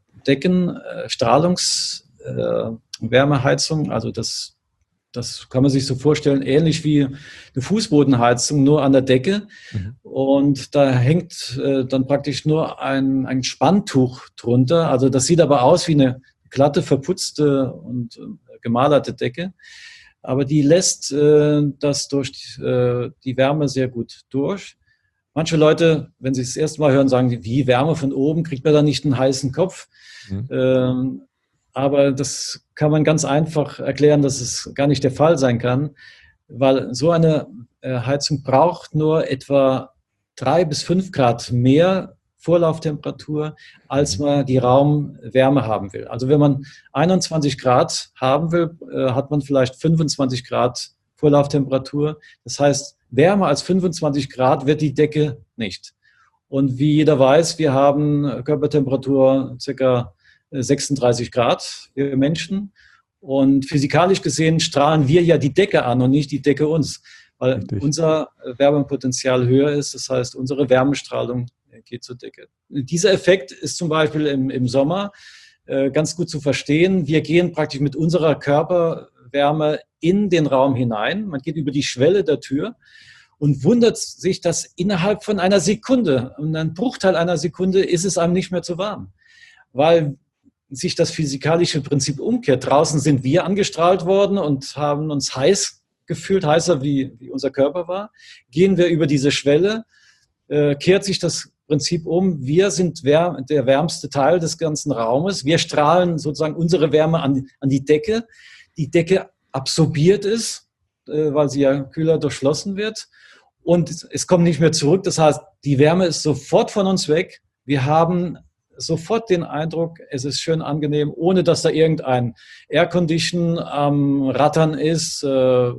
Deckenstrahlungswärmeheizung, äh, also das Das kann man sich so vorstellen, ähnlich wie eine Fußbodenheizung, nur an der Decke. Mhm. Und da hängt äh, dann praktisch nur ein, ein Spanntuch drunter. Also das sieht aber aus wie eine glatte, verputzte und äh, gemalerte Decke. Aber die lässt äh, das durch die, äh, die Wärme sehr gut durch. Manche Leute, wenn sie es das erste Mal hören, sagen, wie Wärme von oben, kriegt man da nicht einen heißen Kopf. Mhm. Ähm, Aber das kann man ganz einfach erklären, dass es gar nicht der Fall sein kann, weil so eine Heizung braucht nur etwa drei bis fünf Grad mehr Vorlauftemperatur, als man die Raumwärme haben will. Also wenn man einundzwanzig Grad haben will, hat man vielleicht fünfundzwanzig Grad Vorlauftemperatur. Das heißt, wärmer als fünfundzwanzig Grad wird die Decke nicht. Und wie jeder weiß, wir haben Körpertemperatur circa sechsunddreißig Grad, wir Menschen. Und physikalisch gesehen strahlen wir ja die Decke an und nicht die Decke uns, weil Richtig. Unser Wärmepotenzial höher ist. Das heißt, unsere Wärmestrahlung geht zur Decke. Dieser Effekt ist zum Beispiel im, im Sommer äh, ganz gut zu verstehen. Wir gehen praktisch mit unserer Körperwärme in den Raum hinein. Man geht über die Schwelle der Tür und wundert sich, dass innerhalb von einer Sekunde, um einen Bruchteil einer Sekunde, ist es einem nicht mehr zu warm. Weil sich das physikalische Prinzip umkehrt. Draußen sind wir angestrahlt worden und haben uns heiß gefühlt, heißer wie, wie unser Körper war. Gehen wir über diese Schwelle, äh, kehrt sich das Prinzip um. Wir sind wär, der wärmste Teil des ganzen Raumes. Wir strahlen sozusagen unsere Wärme an, an die Decke. Die Decke absorbiert es, äh, weil sie ja kühler durchflossen wird. Und es kommt nicht mehr zurück. Das heißt, die Wärme ist sofort von uns weg. Wir haben sofort den Eindruck, es ist schön angenehm, ohne dass da irgendein Aircondition am Rattern ist, äh,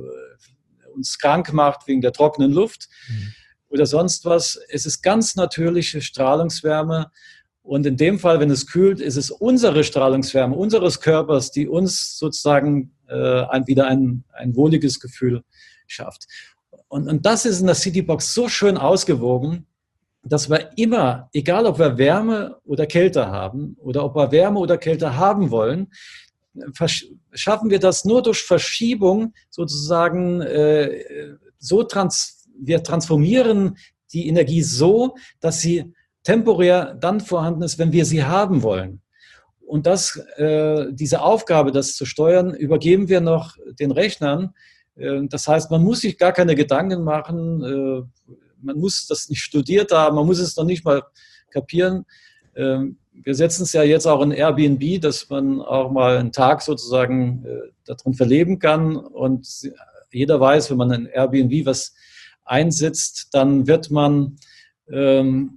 uns krank macht wegen der trockenen Luft mhm. oder sonst was. Es ist ganz natürliche Strahlungswärme und in dem Fall, wenn es kühlt, ist es unsere Strahlungswärme unseres Körpers, die uns sozusagen äh, ein, wieder ein, ein wohliges Gefühl schafft. Und, und das ist in der Citybox so schön ausgewogen, dass wir immer, egal ob wir Wärme oder Kälte haben oder ob wir Wärme oder Kälte haben wollen, schaffen wir das nur durch Verschiebung sozusagen, äh, so trans wir transformieren die Energie so, dass sie temporär dann vorhanden ist, wenn wir sie haben wollen. Und das, äh, diese Aufgabe, das zu steuern, übergeben wir noch den Rechnern. Äh, das heißt, man muss sich gar keine Gedanken machen, äh, man muss das nicht studiert haben, man muss es noch nicht mal kapieren. Wir setzen es ja jetzt auch in Airbnb, dass man auch mal einen Tag sozusagen darin verleben kann. Und jeder weiß, wenn man in Airbnb was einsetzt, dann wird man, kann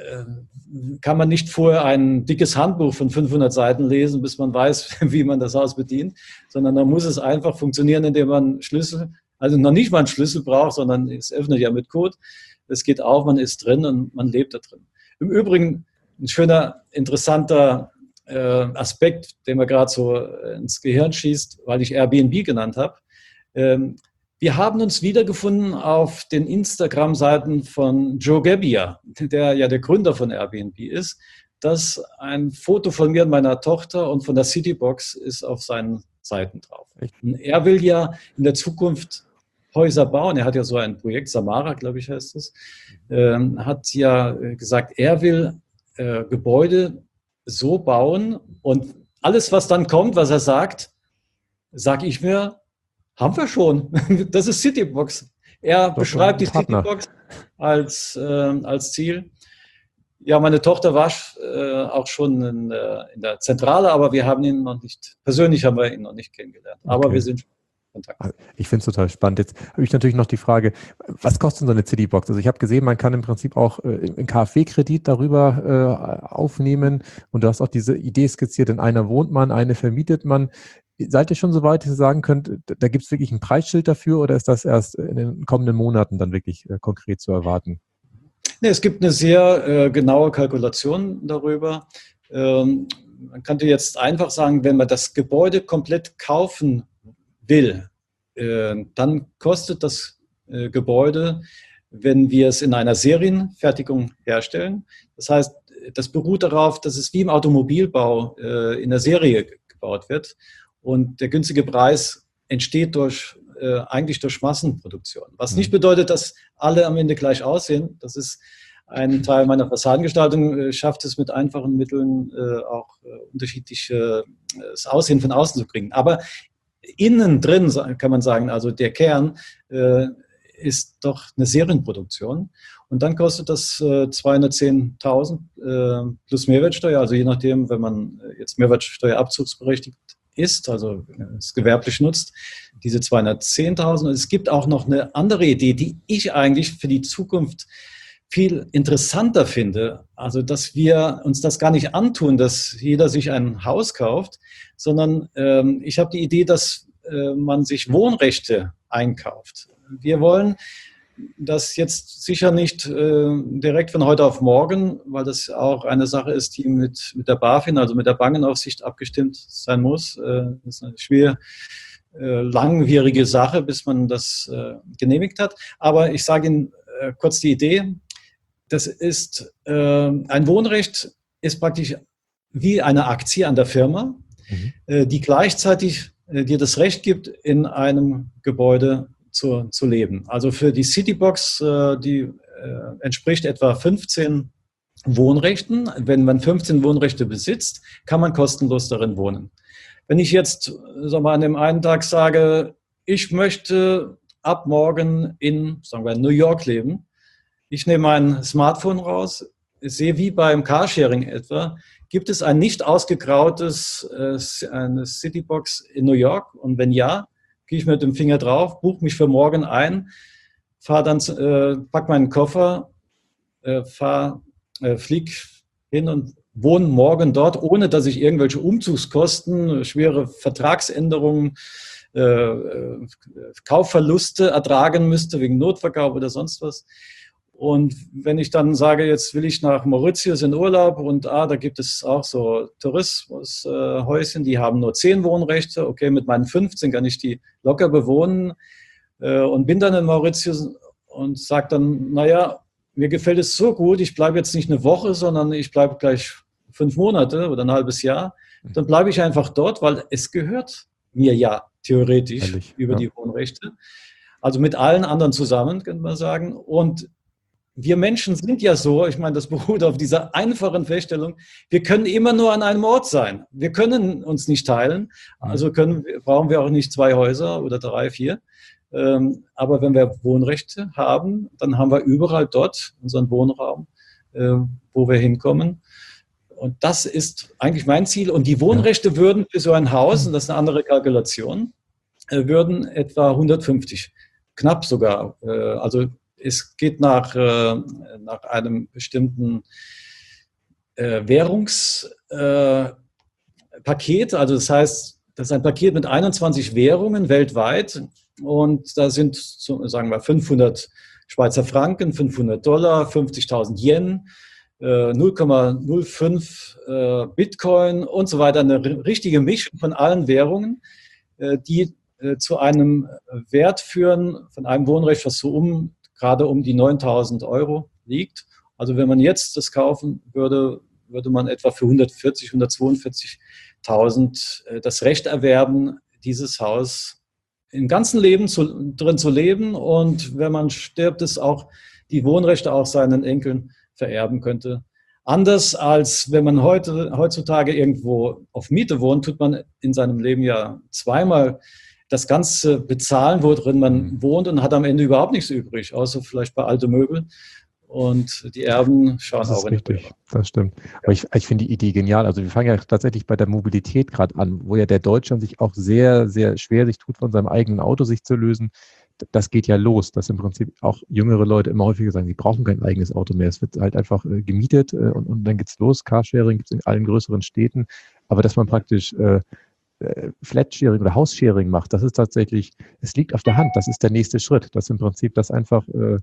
man nicht vorher ein dickes Handbuch von fünfhundert Seiten lesen, bis man weiß, wie man das Haus bedient, sondern da muss es einfach funktionieren, indem man Schlüssel also noch nicht mal einen Schlüssel braucht, sondern es öffnet ja mit Code. Es geht auf, man ist drin und man lebt da drin. Im Übrigen ein schöner, interessanter äh, Aspekt, der mir gerade so ins Gehirn schießt, weil ich Airbnb genannt habe. Ähm, wir haben uns wiedergefunden auf den Instagram-Seiten von Joe Gebbia, der ja der Gründer von Airbnb ist. Das ein Foto von mir und meiner Tochter und von der Citybox ist auf seinen Seiten drauf. Und er will ja in der Zukunft Häuser bauen. Er hat ja so ein Projekt, Samara, glaube ich, heißt es, ähm, hat ja gesagt, er will äh, Gebäude so bauen und alles, was dann kommt, was er sagt, sage ich mir, haben wir schon. Das ist Citybox. Er Doch, beschreibt die Partner. Citybox als, äh, als Ziel. Ja, meine Tochter war äh, auch schon in, äh, in der Zentrale, aber wir haben ihn noch nicht, persönlich haben wir ihn noch nicht kennengelernt. Aber Okay. wir sind schon in Kontakt. Ich finde es total spannend. Jetzt habe ich natürlich noch die Frage, was kostet denn so eine Citybox? Also ich habe gesehen, man kann im Prinzip auch äh, einen KfW-Kredit darüber äh, aufnehmen und du hast auch diese Idee skizziert, in einer wohnt man, eine vermietet man. Seid ihr schon so weit, dass ihr sagen könnt, da gibt es wirklich ein Preisschild dafür oder ist das erst in den kommenden Monaten dann wirklich äh, konkret zu erwarten? Nee, es gibt eine sehr äh, genaue Kalkulation darüber. Ähm, man könnte jetzt einfach sagen, wenn man das Gebäude komplett kaufen will, äh, dann kostet das äh, Gebäude, wenn wir es in einer Serienfertigung herstellen. Das heißt, das beruht darauf, dass es wie im Automobilbau äh, in der Serie gebaut wird. Und der günstige Preis entsteht durch, äh, eigentlich durch Massenproduktion. Was nicht bedeutet, dass alle am Ende gleich aussehen. Das ist ein Teil meiner Fassadengestaltung, äh, schafft es mit einfachen Mitteln äh, auch äh, unterschiedliches äh, Aussehen von außen zu kriegen. Aber innen drin kann man sagen, also der Kern äh, ist doch eine Serienproduktion. Und dann kostet das äh, zweihundertzehntausend äh, plus Mehrwertsteuer, also je nachdem, wenn man jetzt Mehrwertsteuerabzugsberechtigt ist, also es gewerblich nutzt, diese zweihundertzehntausend. Und es gibt auch noch eine andere Idee, die ich eigentlich für die Zukunft viel interessanter finde. Also, dass wir uns das gar nicht antun, dass jeder sich ein Haus kauft, sondern ähm, ich habe die Idee, dass äh, man sich Wohnrechte einkauft. Wir wollen das jetzt sicher nicht äh, direkt von heute auf morgen, weil das auch eine Sache ist, die mit, mit der BaFin, also mit der Bankenaufsicht abgestimmt sein muss. Äh, das ist eine schwer äh, langwierige Sache, bis man das äh, genehmigt hat. Aber ich sage Ihnen äh, kurz die Idee. Das ist äh, ein Wohnrecht ist praktisch wie eine Aktie an der Firma, mhm. äh, die gleichzeitig äh, dir das Recht gibt, in einem Gebäude zu, zu leben. Also für die Citybox, äh, die äh, entspricht etwa fünfzehn Wohnrechten. Wenn man fünfzehn Wohnrechte besitzt, kann man kostenlos darin wohnen. Wenn ich jetzt sagen wir mal, an dem einen Tag sage, ich möchte ab morgen in, sagen wir, New York leben, ich nehme mein Smartphone raus, ich sehe wie beim Carsharing etwa, gibt es ein nicht ausgegrautes äh, eine Citybox in New York? Und wenn ja, gehe ich mit dem Finger drauf, buche mich für morgen ein, fahre dann, äh, pack meinen Koffer, äh, fahr, äh, flieg hin und wohne morgen dort, ohne dass ich irgendwelche Umzugskosten, schwere Vertragsänderungen, äh, Kaufverluste ertragen müsste wegen Notverkauf oder sonst was. Und wenn ich dann sage, jetzt will ich nach Mauritius in Urlaub und ah, da gibt es auch so Tourismushäuschen, die haben nur zehn Wohnrechte. Okay, mit meinen fünfzehn kann ich die locker bewohnen äh, und bin dann in Mauritius und sage dann, naja, mir gefällt es so gut, ich bleibe jetzt nicht eine Woche, sondern ich bleibe gleich fünf Monate oder ein halbes Jahr. Dann bleibe ich einfach dort, weil es gehört mir ja theoretisch Ehrlich, über ja. die Wohnrechte. Also mit allen anderen zusammen, könnte man sagen. Und wir Menschen sind ja so, ich meine, das beruht auf dieser einfachen Feststellung, wir können immer nur an einem Ort sein. Wir können uns nicht teilen, also können, brauchen wir auch nicht zwei Häuser oder drei, vier. Ähm, aber wenn wir Wohnrechte haben, dann haben wir überall dort unseren Wohnraum, äh, wo wir hinkommen. Und das ist eigentlich mein Ziel. Und die Wohnrechte würden für so ein Haus, und das ist eine andere Kalkulation, äh, würden etwa hundertfünfzig, knapp sogar, äh, also es geht nach, äh, nach einem bestimmten äh, Währungspaket. Äh, also das heißt, das ist ein Paket mit einundzwanzig Währungen weltweit und da sind, sagen wir, fünfhundert Schweizer Franken, fünfhundert Dollar, fünfzigtausend Yen, null Komma null fünf äh, Bitcoin und so weiter. Eine richtige Mischung von allen Währungen, äh, die äh, zu einem Wert führen, von einem Wohnrecht, was so um, gerade um die neuntausend Euro liegt. Also wenn man jetzt das kaufen würde, würde man etwa für hundertvierzig, hundertzweiundvierzigtausend äh, das Recht erwerben, dieses Haus im ganzen Leben zu, drin zu leben. Und wenn man stirbt, ist auch die Wohnrechte auch seinen Enkeln vererben könnte. Anders als wenn man heute, heutzutage irgendwo auf Miete wohnt, tut man in seinem Leben ja zweimal das Ganze bezahlen, worin man wohnt und hat am Ende überhaupt nichts übrig, außer vielleicht bei alte Möbel. Und die Erben schauen Das auch ist in die richtig, Röhre. das stimmt. Aber ich, ich finde die Idee genial. Also wir fangen ja tatsächlich bei der Mobilität gerade an, wo ja der Deutschland sich auch sehr, sehr schwer sich tut, von seinem eigenen Auto sich zu lösen. Das geht ja los, dass im Prinzip auch jüngere Leute immer häufiger sagen, sie brauchen kein eigenes Auto mehr. Es wird halt einfach äh, gemietet äh, und, und dann geht's los. Carsharing gibt es in allen größeren Städten. Aber dass man praktisch äh, äh, Flatsharing oder Haussharing macht, das ist tatsächlich, es liegt auf der Hand. Das ist der nächste Schritt. Dass im Prinzip das einfach äh,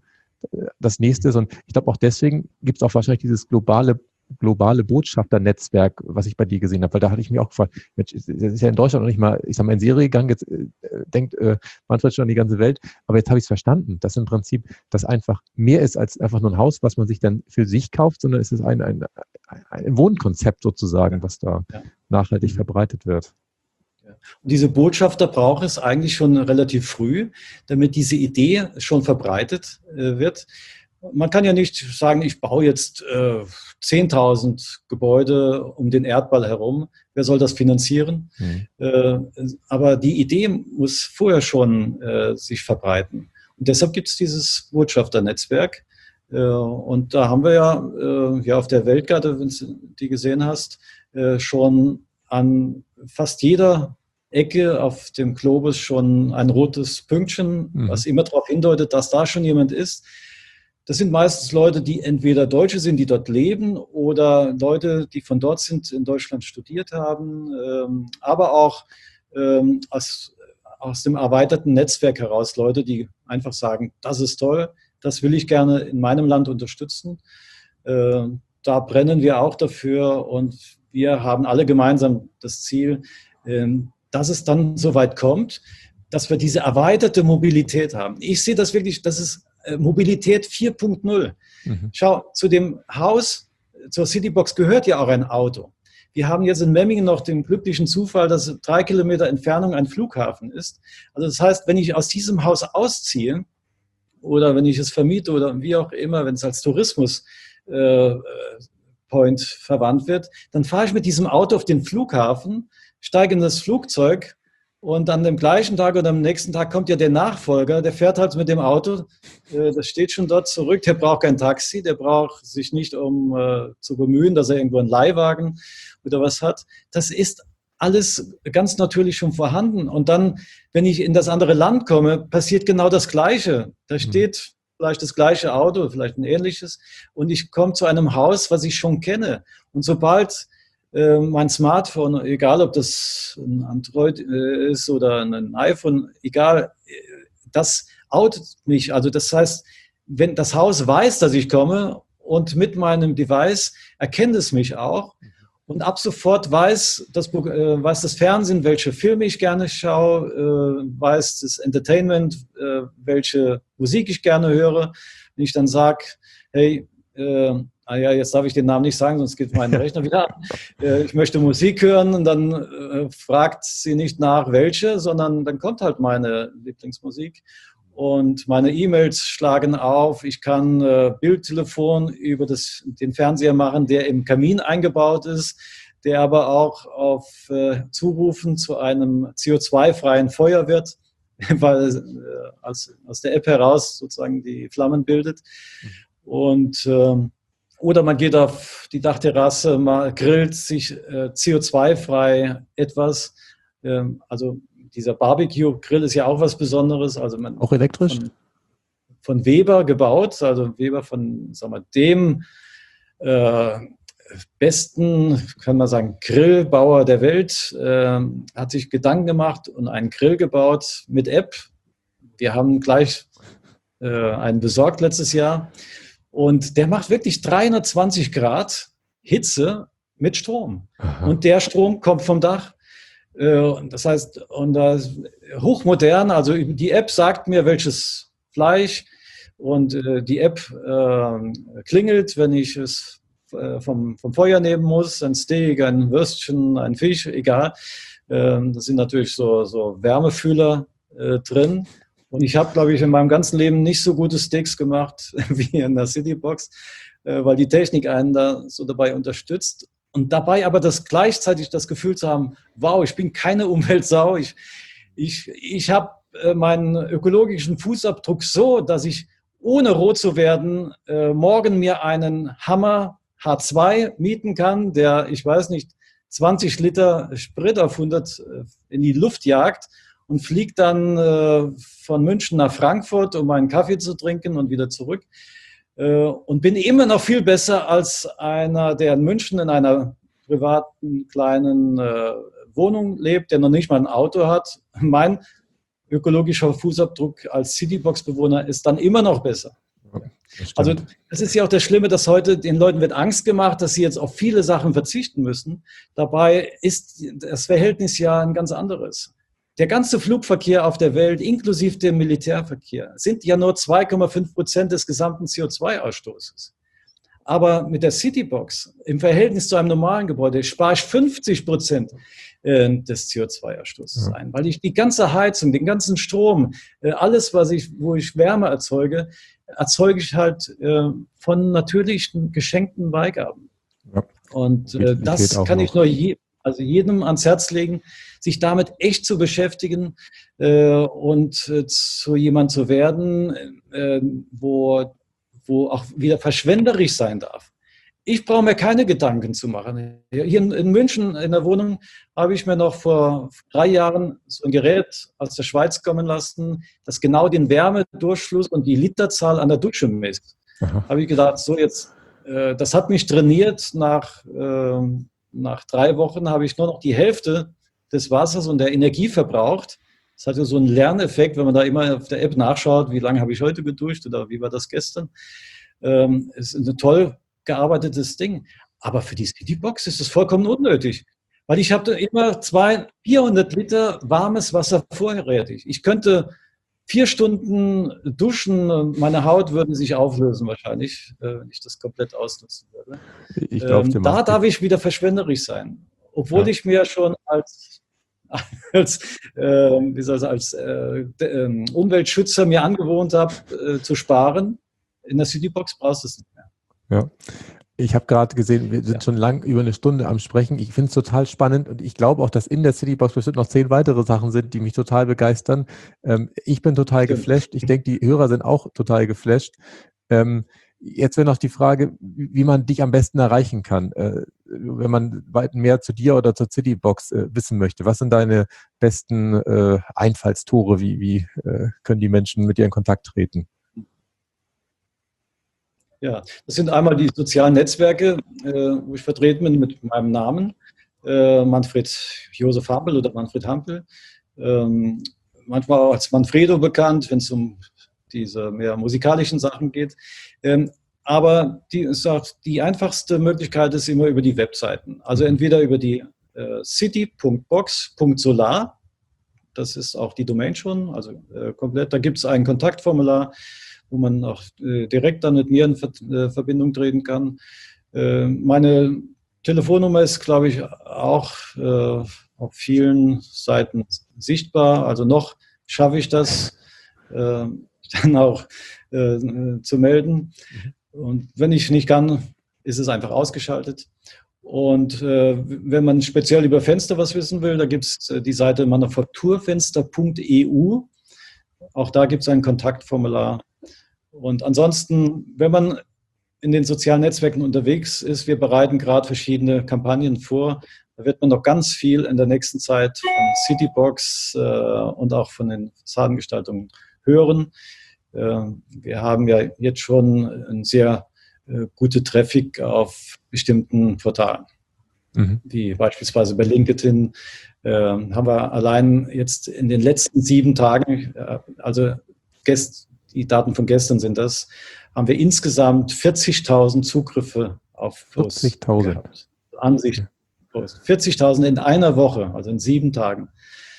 das nächste ist. Und ich glaube auch deswegen gibt es auch wahrscheinlich dieses globale globale Botschafternetzwerk, was ich bei dir gesehen habe, weil da hatte ich mir auch gefragt, Mensch, das ist ja in Deutschland noch nicht mal, ich sag mal, in Serie gegangen, jetzt äh, denkt äh, Manfred schon an die ganze Welt, aber jetzt habe ich es verstanden, dass im Prinzip das einfach mehr ist als einfach nur ein Haus, was man sich dann für sich kauft, sondern es ist ein, ein, ein Wohnkonzept sozusagen, was da ja. nachhaltig mhm. verbreitet wird. Und diese Botschafter braucht es eigentlich schon relativ früh, damit diese Idee schon verbreitet äh, wird. Man kann ja nicht sagen, ich baue jetzt äh, zehntausend Gebäude um den Erdball herum. Wer soll das finanzieren? Mhm. Äh, aber die Idee muss vorher schon äh, sich verbreiten. Und deshalb gibt es dieses Botschafternetzwerk. Äh, und da haben wir ja, äh, ja auf der Weltkarte, wenn du die gesehen hast, äh, schon an fast jeder Ecke auf dem Globus schon ein rotes Pünktchen, mhm. was immer darauf hindeutet, dass da schon jemand ist. Das sind meistens Leute, die entweder Deutsche sind, die dort leben, oder Leute, die von dort sind, in Deutschland studiert haben, ähm, aber auch ähm, aus, aus dem erweiterten Netzwerk heraus Leute, die einfach sagen, das ist toll, das will ich gerne in meinem Land unterstützen. Äh, da brennen wir auch dafür und wir haben alle gemeinsam das Ziel, ähm, dass es dann so weit kommt, dass wir diese erweiterte Mobilität haben. Ich sehe das wirklich, das ist Mobilität vier Punkt null. Mhm. Schau, zu dem Haus, zur Citybox gehört ja auch ein Auto. Wir haben jetzt in Memmingen noch den glücklichen Zufall, dass drei Kilometer Entfernung ein Flughafen ist. Also das heißt, wenn ich aus diesem Haus ausziehe oder wenn ich es vermiete oder wie auch immer, wenn es als Tourismus äh, Point verwandt wird, dann fahre ich mit diesem Auto auf den Flughafen, steige in das Flugzeug und an dem gleichen Tag oder am nächsten Tag kommt ja der Nachfolger, der fährt halt mit dem Auto, äh, das steht schon dort zurück, der braucht kein Taxi, der braucht sich nicht um äh, zu bemühen, dass er irgendwo einen Leihwagen oder was hat. Das ist alles ganz natürlich schon vorhanden. Und dann, wenn ich in das andere Land komme, passiert genau das Gleiche. Da steht vielleicht das gleiche Auto, vielleicht ein ähnliches, und ich komme zu einem Haus, was ich schon kenne. Und sobald äh, mein Smartphone, egal ob das ein Android äh, ist oder ein iPhone, egal, äh, das outet mich. Also das heißt, wenn das Haus weiß, dass ich komme und mit meinem Device erkennt es mich auch, und ab sofort weiß das, äh, weiß das Fernsehen, welche Filme ich gerne schaue, äh, weiß das Entertainment, äh, welche Musik ich gerne höre. Wenn ich dann sage, hey, äh, ah ja, jetzt darf ich den Namen nicht sagen, sonst geht mein Rechner wieder an. Äh, ich möchte Musik hören, und dann äh, fragt sie nicht nach, welche, sondern dann kommt halt meine Lieblingsmusik. Und meine E-Mails schlagen auf. Ich kann äh, Bildtelefon über das, den Fernseher machen, der im Kamin eingebaut ist, der aber auch auf äh, Zurufen zu einem C O zwei freien Feuer wird, weil äh, als, aus der App heraus sozusagen die Flammen bildet. Und, äh, oder man geht auf die Dachterrasse, mal grillt sich äh, C O zwei frei etwas. Äh, also dieser Barbecue-Grill ist ja auch was Besonderes. Also man auch elektrisch? Von, von Weber gebaut, also Weber von, sagen wir, dem äh, besten, kann man sagen, Grillbauer der Welt, äh, hat sich Gedanken gemacht und einen Grill gebaut mit App. Wir haben gleich äh, einen besorgt letztes Jahr. Und der macht wirklich dreihundertzwanzig Grad Hitze mit Strom. Aha. Und der Strom kommt vom Dach. Äh, das heißt, und das hochmodern, also die App sagt mir, welches Fleisch, und äh, die App äh, klingelt, wenn ich es Vom, vom Feuer nehmen muss, ein Steak, ein Würstchen, ein Fisch, egal. Ähm, das sind natürlich so, so Wärmefühler äh, drin. Und ich habe, glaube ich, in meinem ganzen Leben nicht so gute Steaks gemacht wie in der Citybox, äh, weil die Technik einen da so dabei unterstützt. Und dabei aber das gleichzeitig das Gefühl zu haben, wow, ich bin keine Umweltsau. Ich, ich, ich habe äh, meinen ökologischen Fußabdruck so, dass ich, ohne rot zu werden, äh, morgen mir einen Hammer H zwei mieten kann, der, ich weiß nicht, zwanzig Liter Sprit auf hundert in die Luft jagt und fliegt dann äh, von München nach Frankfurt, um einen Kaffee zu trinken und wieder zurück. Äh, und bin immer noch viel besser als einer, der in München in einer privaten kleinen äh, Wohnung lebt, der noch nicht mal ein Auto hat. Mein ökologischer Fußabdruck als Citybox-Bewohner ist dann immer noch besser. Das also das ist ja auch das Schlimme, dass heute den Leuten wird Angst gemacht, dass sie jetzt auf viele Sachen verzichten müssen. Dabei ist das Verhältnis ja ein ganz anderes. Der ganze Flugverkehr auf der Welt, inklusive dem Militärverkehr, sind ja nur zwei Komma fünf Prozent des gesamten C O zwei Ausstoßes. Aber mit der Citybox im Verhältnis zu einem normalen Gebäude spare ich fünfzig Prozent des C O zwei Ausstoßes ja. ein, weil ich die ganze Heizung, den ganzen Strom, alles, was ich, wo ich Wärme erzeuge, erzeuge ich halt äh, von natürlichen geschenkten Beigaben. Ja. Und äh, das kann ich nur je, also jedem ans Herz legen, sich damit echt zu beschäftigen äh, und äh, zu jemand zu werden, äh, wo, wo auch wieder verschwenderisch sein darf. Ich brauche mir keine Gedanken zu machen. Hier in, in München in der Wohnung habe ich mir noch vor drei Jahren so ein Gerät aus der Schweiz kommen lassen, das genau den Wärmedurchfluss und die Literzahl an der Dusche misst. Aha. Habe ich gedacht, so jetzt, äh, das hat mich trainiert. Nach, äh, nach drei Wochen habe ich nur noch die Hälfte des Wassers und der Energie verbraucht. Das hat ja so einen Lerneffekt, wenn man da immer auf der App nachschaut, wie lange habe ich heute geduscht oder wie war das gestern. Ähm, ist eine toll gearbeitetes Ding. Aber für die Citybox ist es vollkommen unnötig. Weil ich habe immer zwei, vierhundert Liter warmes Wasser vorrätig. Ich könnte vier Stunden duschen, meine Haut würde sich auflösen wahrscheinlich, wenn ich das komplett ausnutzen würde. Ich glaub, ähm, da darf ich wieder verschwenderisch sein. Obwohl ja. ich mir schon als, als, äh, wie soll ich sagen, als äh, äh, Umweltschützer mir angewohnt habe, äh, zu sparen. In der Citybox brauchst du es nicht mehr. Ja, ich habe gerade gesehen, wir sind ja. schon lang über eine Stunde am Sprechen. Ich finde es total spannend und ich glaube auch, dass in der Citybox bestimmt noch zehn weitere Sachen sind, die mich total begeistern. Ähm, ich bin total Stimmt. geflasht. Ich denke, die Hörer sind auch total geflasht. Ähm, jetzt wäre noch die Frage, wie man dich am besten erreichen kann, äh, wenn man weit mehr zu dir oder zur Citybox äh, wissen möchte. Was sind deine besten äh, Einfallstore? Wie, wie äh, können die Menschen mit dir in Kontakt treten? Ja, das sind einmal die sozialen Netzwerke, äh, wo ich vertreten bin mit meinem Namen, äh, Manfred Josef Hampel oder Manfred Hampel, ähm, manchmal auch als Manfredo bekannt, wenn es um diese mehr musikalischen Sachen geht. Ähm, aber die, ist auch die einfachste Möglichkeit ist immer über die Webseiten. Also entweder über die äh, city punkt box punkt solar, das ist auch die Domain schon, also äh, komplett, da gibt es ein Kontaktformular, wo man auch äh, direkt dann mit mir in Ver äh, Verbindung treten kann. Äh, meine Telefonnummer ist, glaube ich, auch äh, auf vielen Seiten sichtbar. Also noch schaffe ich das, äh, dann auch äh, zu melden. Und wenn ich nicht kann, ist es einfach ausgeschaltet. Und äh, wenn man speziell über Fenster was wissen will, da gibt es äh, die Seite manufakturfenster punkt e u. Auch da gibt es ein Kontaktformular. Und ansonsten, wenn man in den sozialen Netzwerken unterwegs ist, wir bereiten gerade verschiedene Kampagnen vor, da wird man noch ganz viel in der nächsten Zeit von Citybox äh, und auch von den Fassadengestaltungen hören. Äh, wir haben ja jetzt schon ein sehr äh, gute Traffic auf bestimmten Portalen. Mhm. Wie beispielsweise bei LinkedIn äh, haben wir allein jetzt in den letzten sieben Tagen, äh, also gest, die Daten von gestern sind das, haben wir insgesamt vierzigtausend Zugriffe auf Posts vierzigtausend gehabt. Ansicht. vierzigtausend in einer Woche, also in sieben Tagen.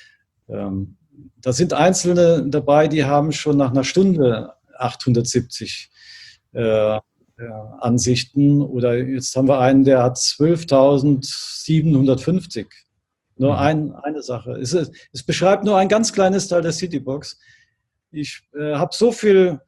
Ähm, da sind Einzelne dabei, die haben schon nach einer Stunde achthundertsiebzig äh, äh, Ansichten. Oder jetzt haben wir einen, der hat zwölftausendsiebenhundertfünfzig. Nur mhm. ein, eine Sache. Es, es beschreibt nur ein ganz kleines Teil der Citybox. Ich äh, habe so viel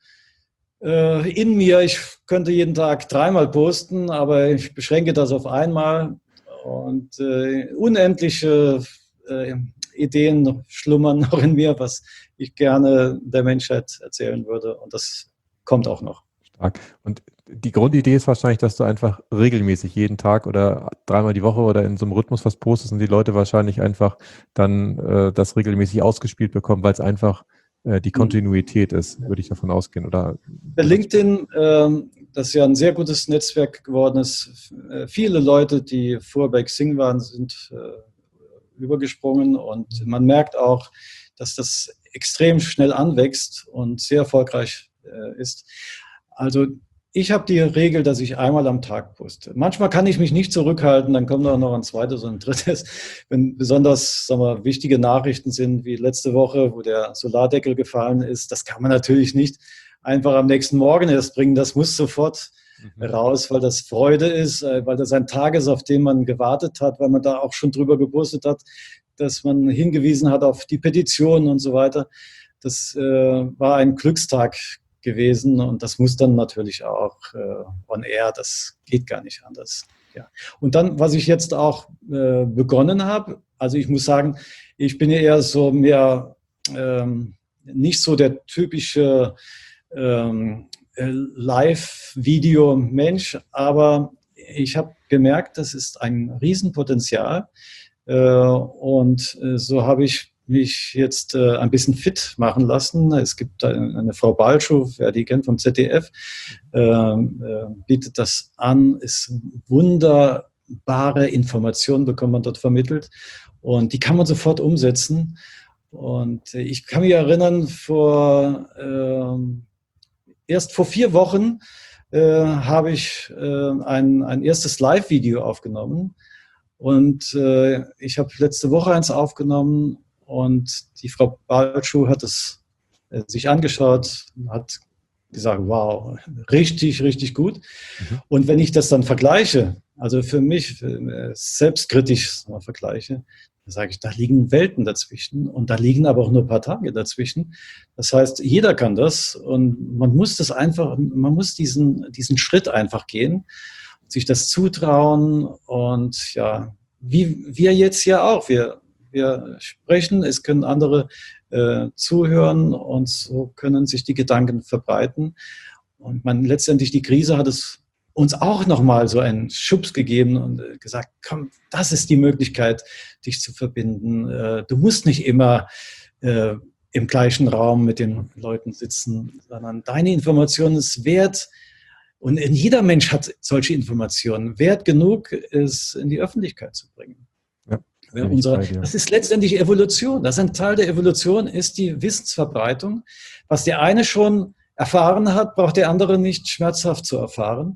äh, in mir, ich könnte jeden Tag dreimal posten, aber ich beschränke das auf einmal. Und äh, unendliche äh, Ideen schlummern noch in mir, was ich gerne der Menschheit erzählen würde. Und das kommt auch noch. Stark. Und die Grundidee ist wahrscheinlich, dass du einfach regelmäßig jeden Tag oder dreimal die Woche oder in so einem Rhythmus was postest und die Leute wahrscheinlich einfach dann äh, das regelmäßig ausgespielt bekommen, weil es einfach äh, die Kontinuität ist, würde ich davon ausgehen. Oder bei LinkedIn, ähm, das ja ein sehr gutes Netzwerk geworden ist. Viele Leute, die vorher bei Xing waren, sind äh, übergesprungen und man merkt auch, dass das extrem schnell anwächst und sehr erfolgreich äh, ist. Also ich habe die Regel, dass ich einmal am Tag poste. Manchmal kann ich mich nicht zurückhalten, dann kommt auch noch ein zweites und ein drittes. Wenn besonders, sagen wir, wichtige Nachrichten sind, wie letzte Woche, wo der Solardeckel gefallen ist, das kann man natürlich nicht einfach am nächsten Morgen erst bringen. Das muss sofort mhm. raus, weil das Freude ist, weil das ein Tag ist, auf den man gewartet hat, weil man da auch schon drüber gepostet hat, dass man hingewiesen hat auf die Petition und so weiter. Das äh, war ein Glückstag gewesen und das muss dann natürlich auch äh, on air, das geht gar nicht anders. Ja. Und dann, was ich jetzt auch äh, begonnen habe, also ich muss sagen, ich bin ja eher so mehr ähm, nicht so der typische ähm, Live-Video-Mensch, aber ich habe gemerkt, das ist ein Riesenpotenzial äh, und äh, so habe ich mich jetzt äh, ein bisschen fit machen lassen. Es gibt eine, eine Frau Balschow, wer die kennt vom Z D F, äh, äh, bietet das an, ist wunderbare Informationen bekommt man dort vermittelt und die kann man sofort umsetzen. Und ich kann mich erinnern, vor äh, erst vor vier Wochen äh, habe ich äh, ein, ein erstes Live-Video aufgenommen und äh, ich habe letzte Woche eins aufgenommen. Und die Frau Balschow hat es äh, sich angeschaut, hat gesagt, wow, richtig, richtig gut. Mhm. Und wenn ich das dann vergleiche, also für mich äh, selbstkritisch mal vergleiche, dann sage ich, da liegen Welten dazwischen und da liegen aber auch nur ein paar Tage dazwischen. Das heißt, jeder kann das und man muss das einfach, man muss diesen, diesen Schritt einfach gehen, sich das zutrauen und ja, wie wir jetzt ja auch, wir Wir sprechen, es können andere äh, zuhören und so können sich die Gedanken verbreiten. Und man letztendlich die Krise hat es uns auch nochmal so einen Schubs gegeben und äh, gesagt, komm, das ist die Möglichkeit, dich zu verbinden. Äh, du musst nicht immer äh, im gleichen Raum mit den Leuten sitzen, sondern deine Information ist wert. Und jeder Mensch hat solche Informationen. Wert genug, es in die Öffentlichkeit zu bringen. Ja. Unsere, das ist letztendlich Evolution. Das ist ein Teil der Evolution, ist die Wissensverbreitung. Was der eine schon erfahren hat, braucht der andere nicht schmerzhaft zu erfahren.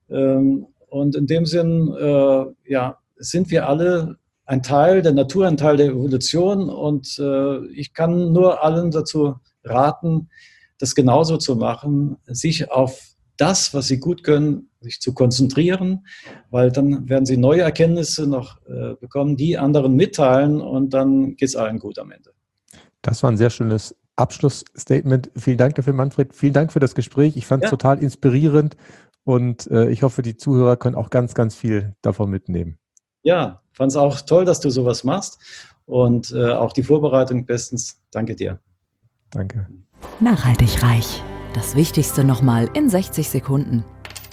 Und in dem Sinn, ja, sind wir alle ein Teil der Natur, ein Teil der Evolution. Und ich kann nur allen dazu raten, das genauso zu machen, sich auf das, was sie gut können, sich zu konzentrieren, weil dann werden sie neue Erkenntnisse noch äh, bekommen, die anderen mitteilen und dann geht es allen gut am Ende. Das war ein sehr schönes Abschlussstatement. Vielen Dank dafür, Manfred. Vielen Dank für das Gespräch. Ich fand es ja. total inspirierend und äh, ich hoffe, die Zuhörer können auch ganz, ganz viel davon mitnehmen. Ja, fand es auch toll, dass du sowas machst und äh, auch die Vorbereitung bestens. Danke dir. Danke. Nachhaltig reich. Das Wichtigste nochmal in sechzig Sekunden.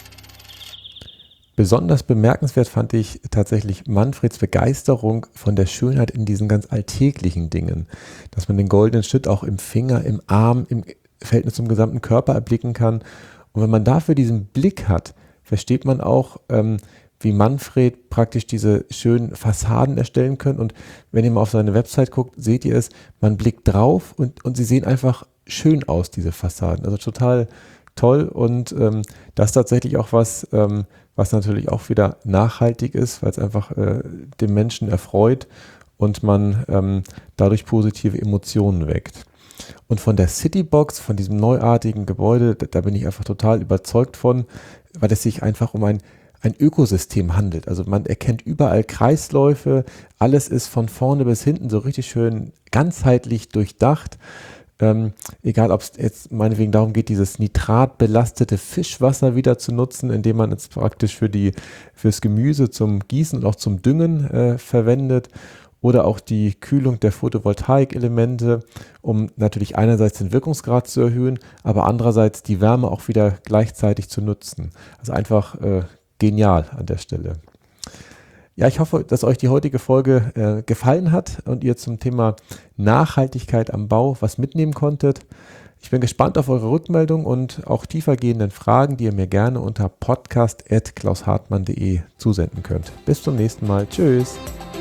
Besonders bemerkenswert fand ich tatsächlich Manfreds Begeisterung von der Schönheit in diesen ganz alltäglichen Dingen. Dass man den goldenen Schnitt auch im Finger, im Arm, im Verhältnis zum gesamten Körper erblicken kann. Und wenn man dafür diesen Blick hat, versteht man auch, ähm, wie Manfred praktisch diese schönen Fassaden erstellen können. Und wenn ihr mal auf seine Website guckt, seht ihr es, man blickt drauf und, und sie sehen einfach schön aus, diese Fassaden. Also total toll und ähm, das ist tatsächlich auch was, ähm, was natürlich auch wieder nachhaltig ist, weil es einfach äh, den Menschen erfreut und man ähm, dadurch positive Emotionen weckt. Und von der Citybox, von diesem neuartigen Gebäude, da, da bin ich einfach total überzeugt von, weil es sich einfach um ein ein Ökosystem handelt. Also man erkennt überall Kreisläufe, alles ist von vorne bis hinten so richtig schön ganzheitlich durchdacht. Ähm, egal, ob es jetzt meinetwegen darum geht, dieses nitratbelastete Fischwasser wieder zu nutzen, indem man es praktisch für die, fürs Gemüse zum Gießen und auch zum Düngen äh, verwendet. Oder auch die Kühlung der Photovoltaikelemente, um natürlich einerseits den Wirkungsgrad zu erhöhen, aber andererseits die Wärme auch wieder gleichzeitig zu nutzen. Also einfach äh, genial an der Stelle. Ja, ich hoffe, dass euch die heutige Folge äh, gefallen hat und ihr zum Thema Nachhaltigkeit am Bau was mitnehmen konntet. Ich bin gespannt auf eure Rückmeldung und auch tiefergehenden Fragen, die ihr mir gerne unter podcast at klaus hartmann punkt de zusenden könnt. Bis zum nächsten Mal. Tschüss.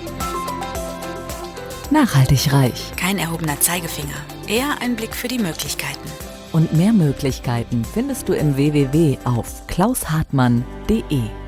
Nachhaltig reich. Kein erhobener Zeigefinger, eher ein Blick für die Möglichkeiten. Und mehr Möglichkeiten findest du im w w w auf klaus hartmann punkt de.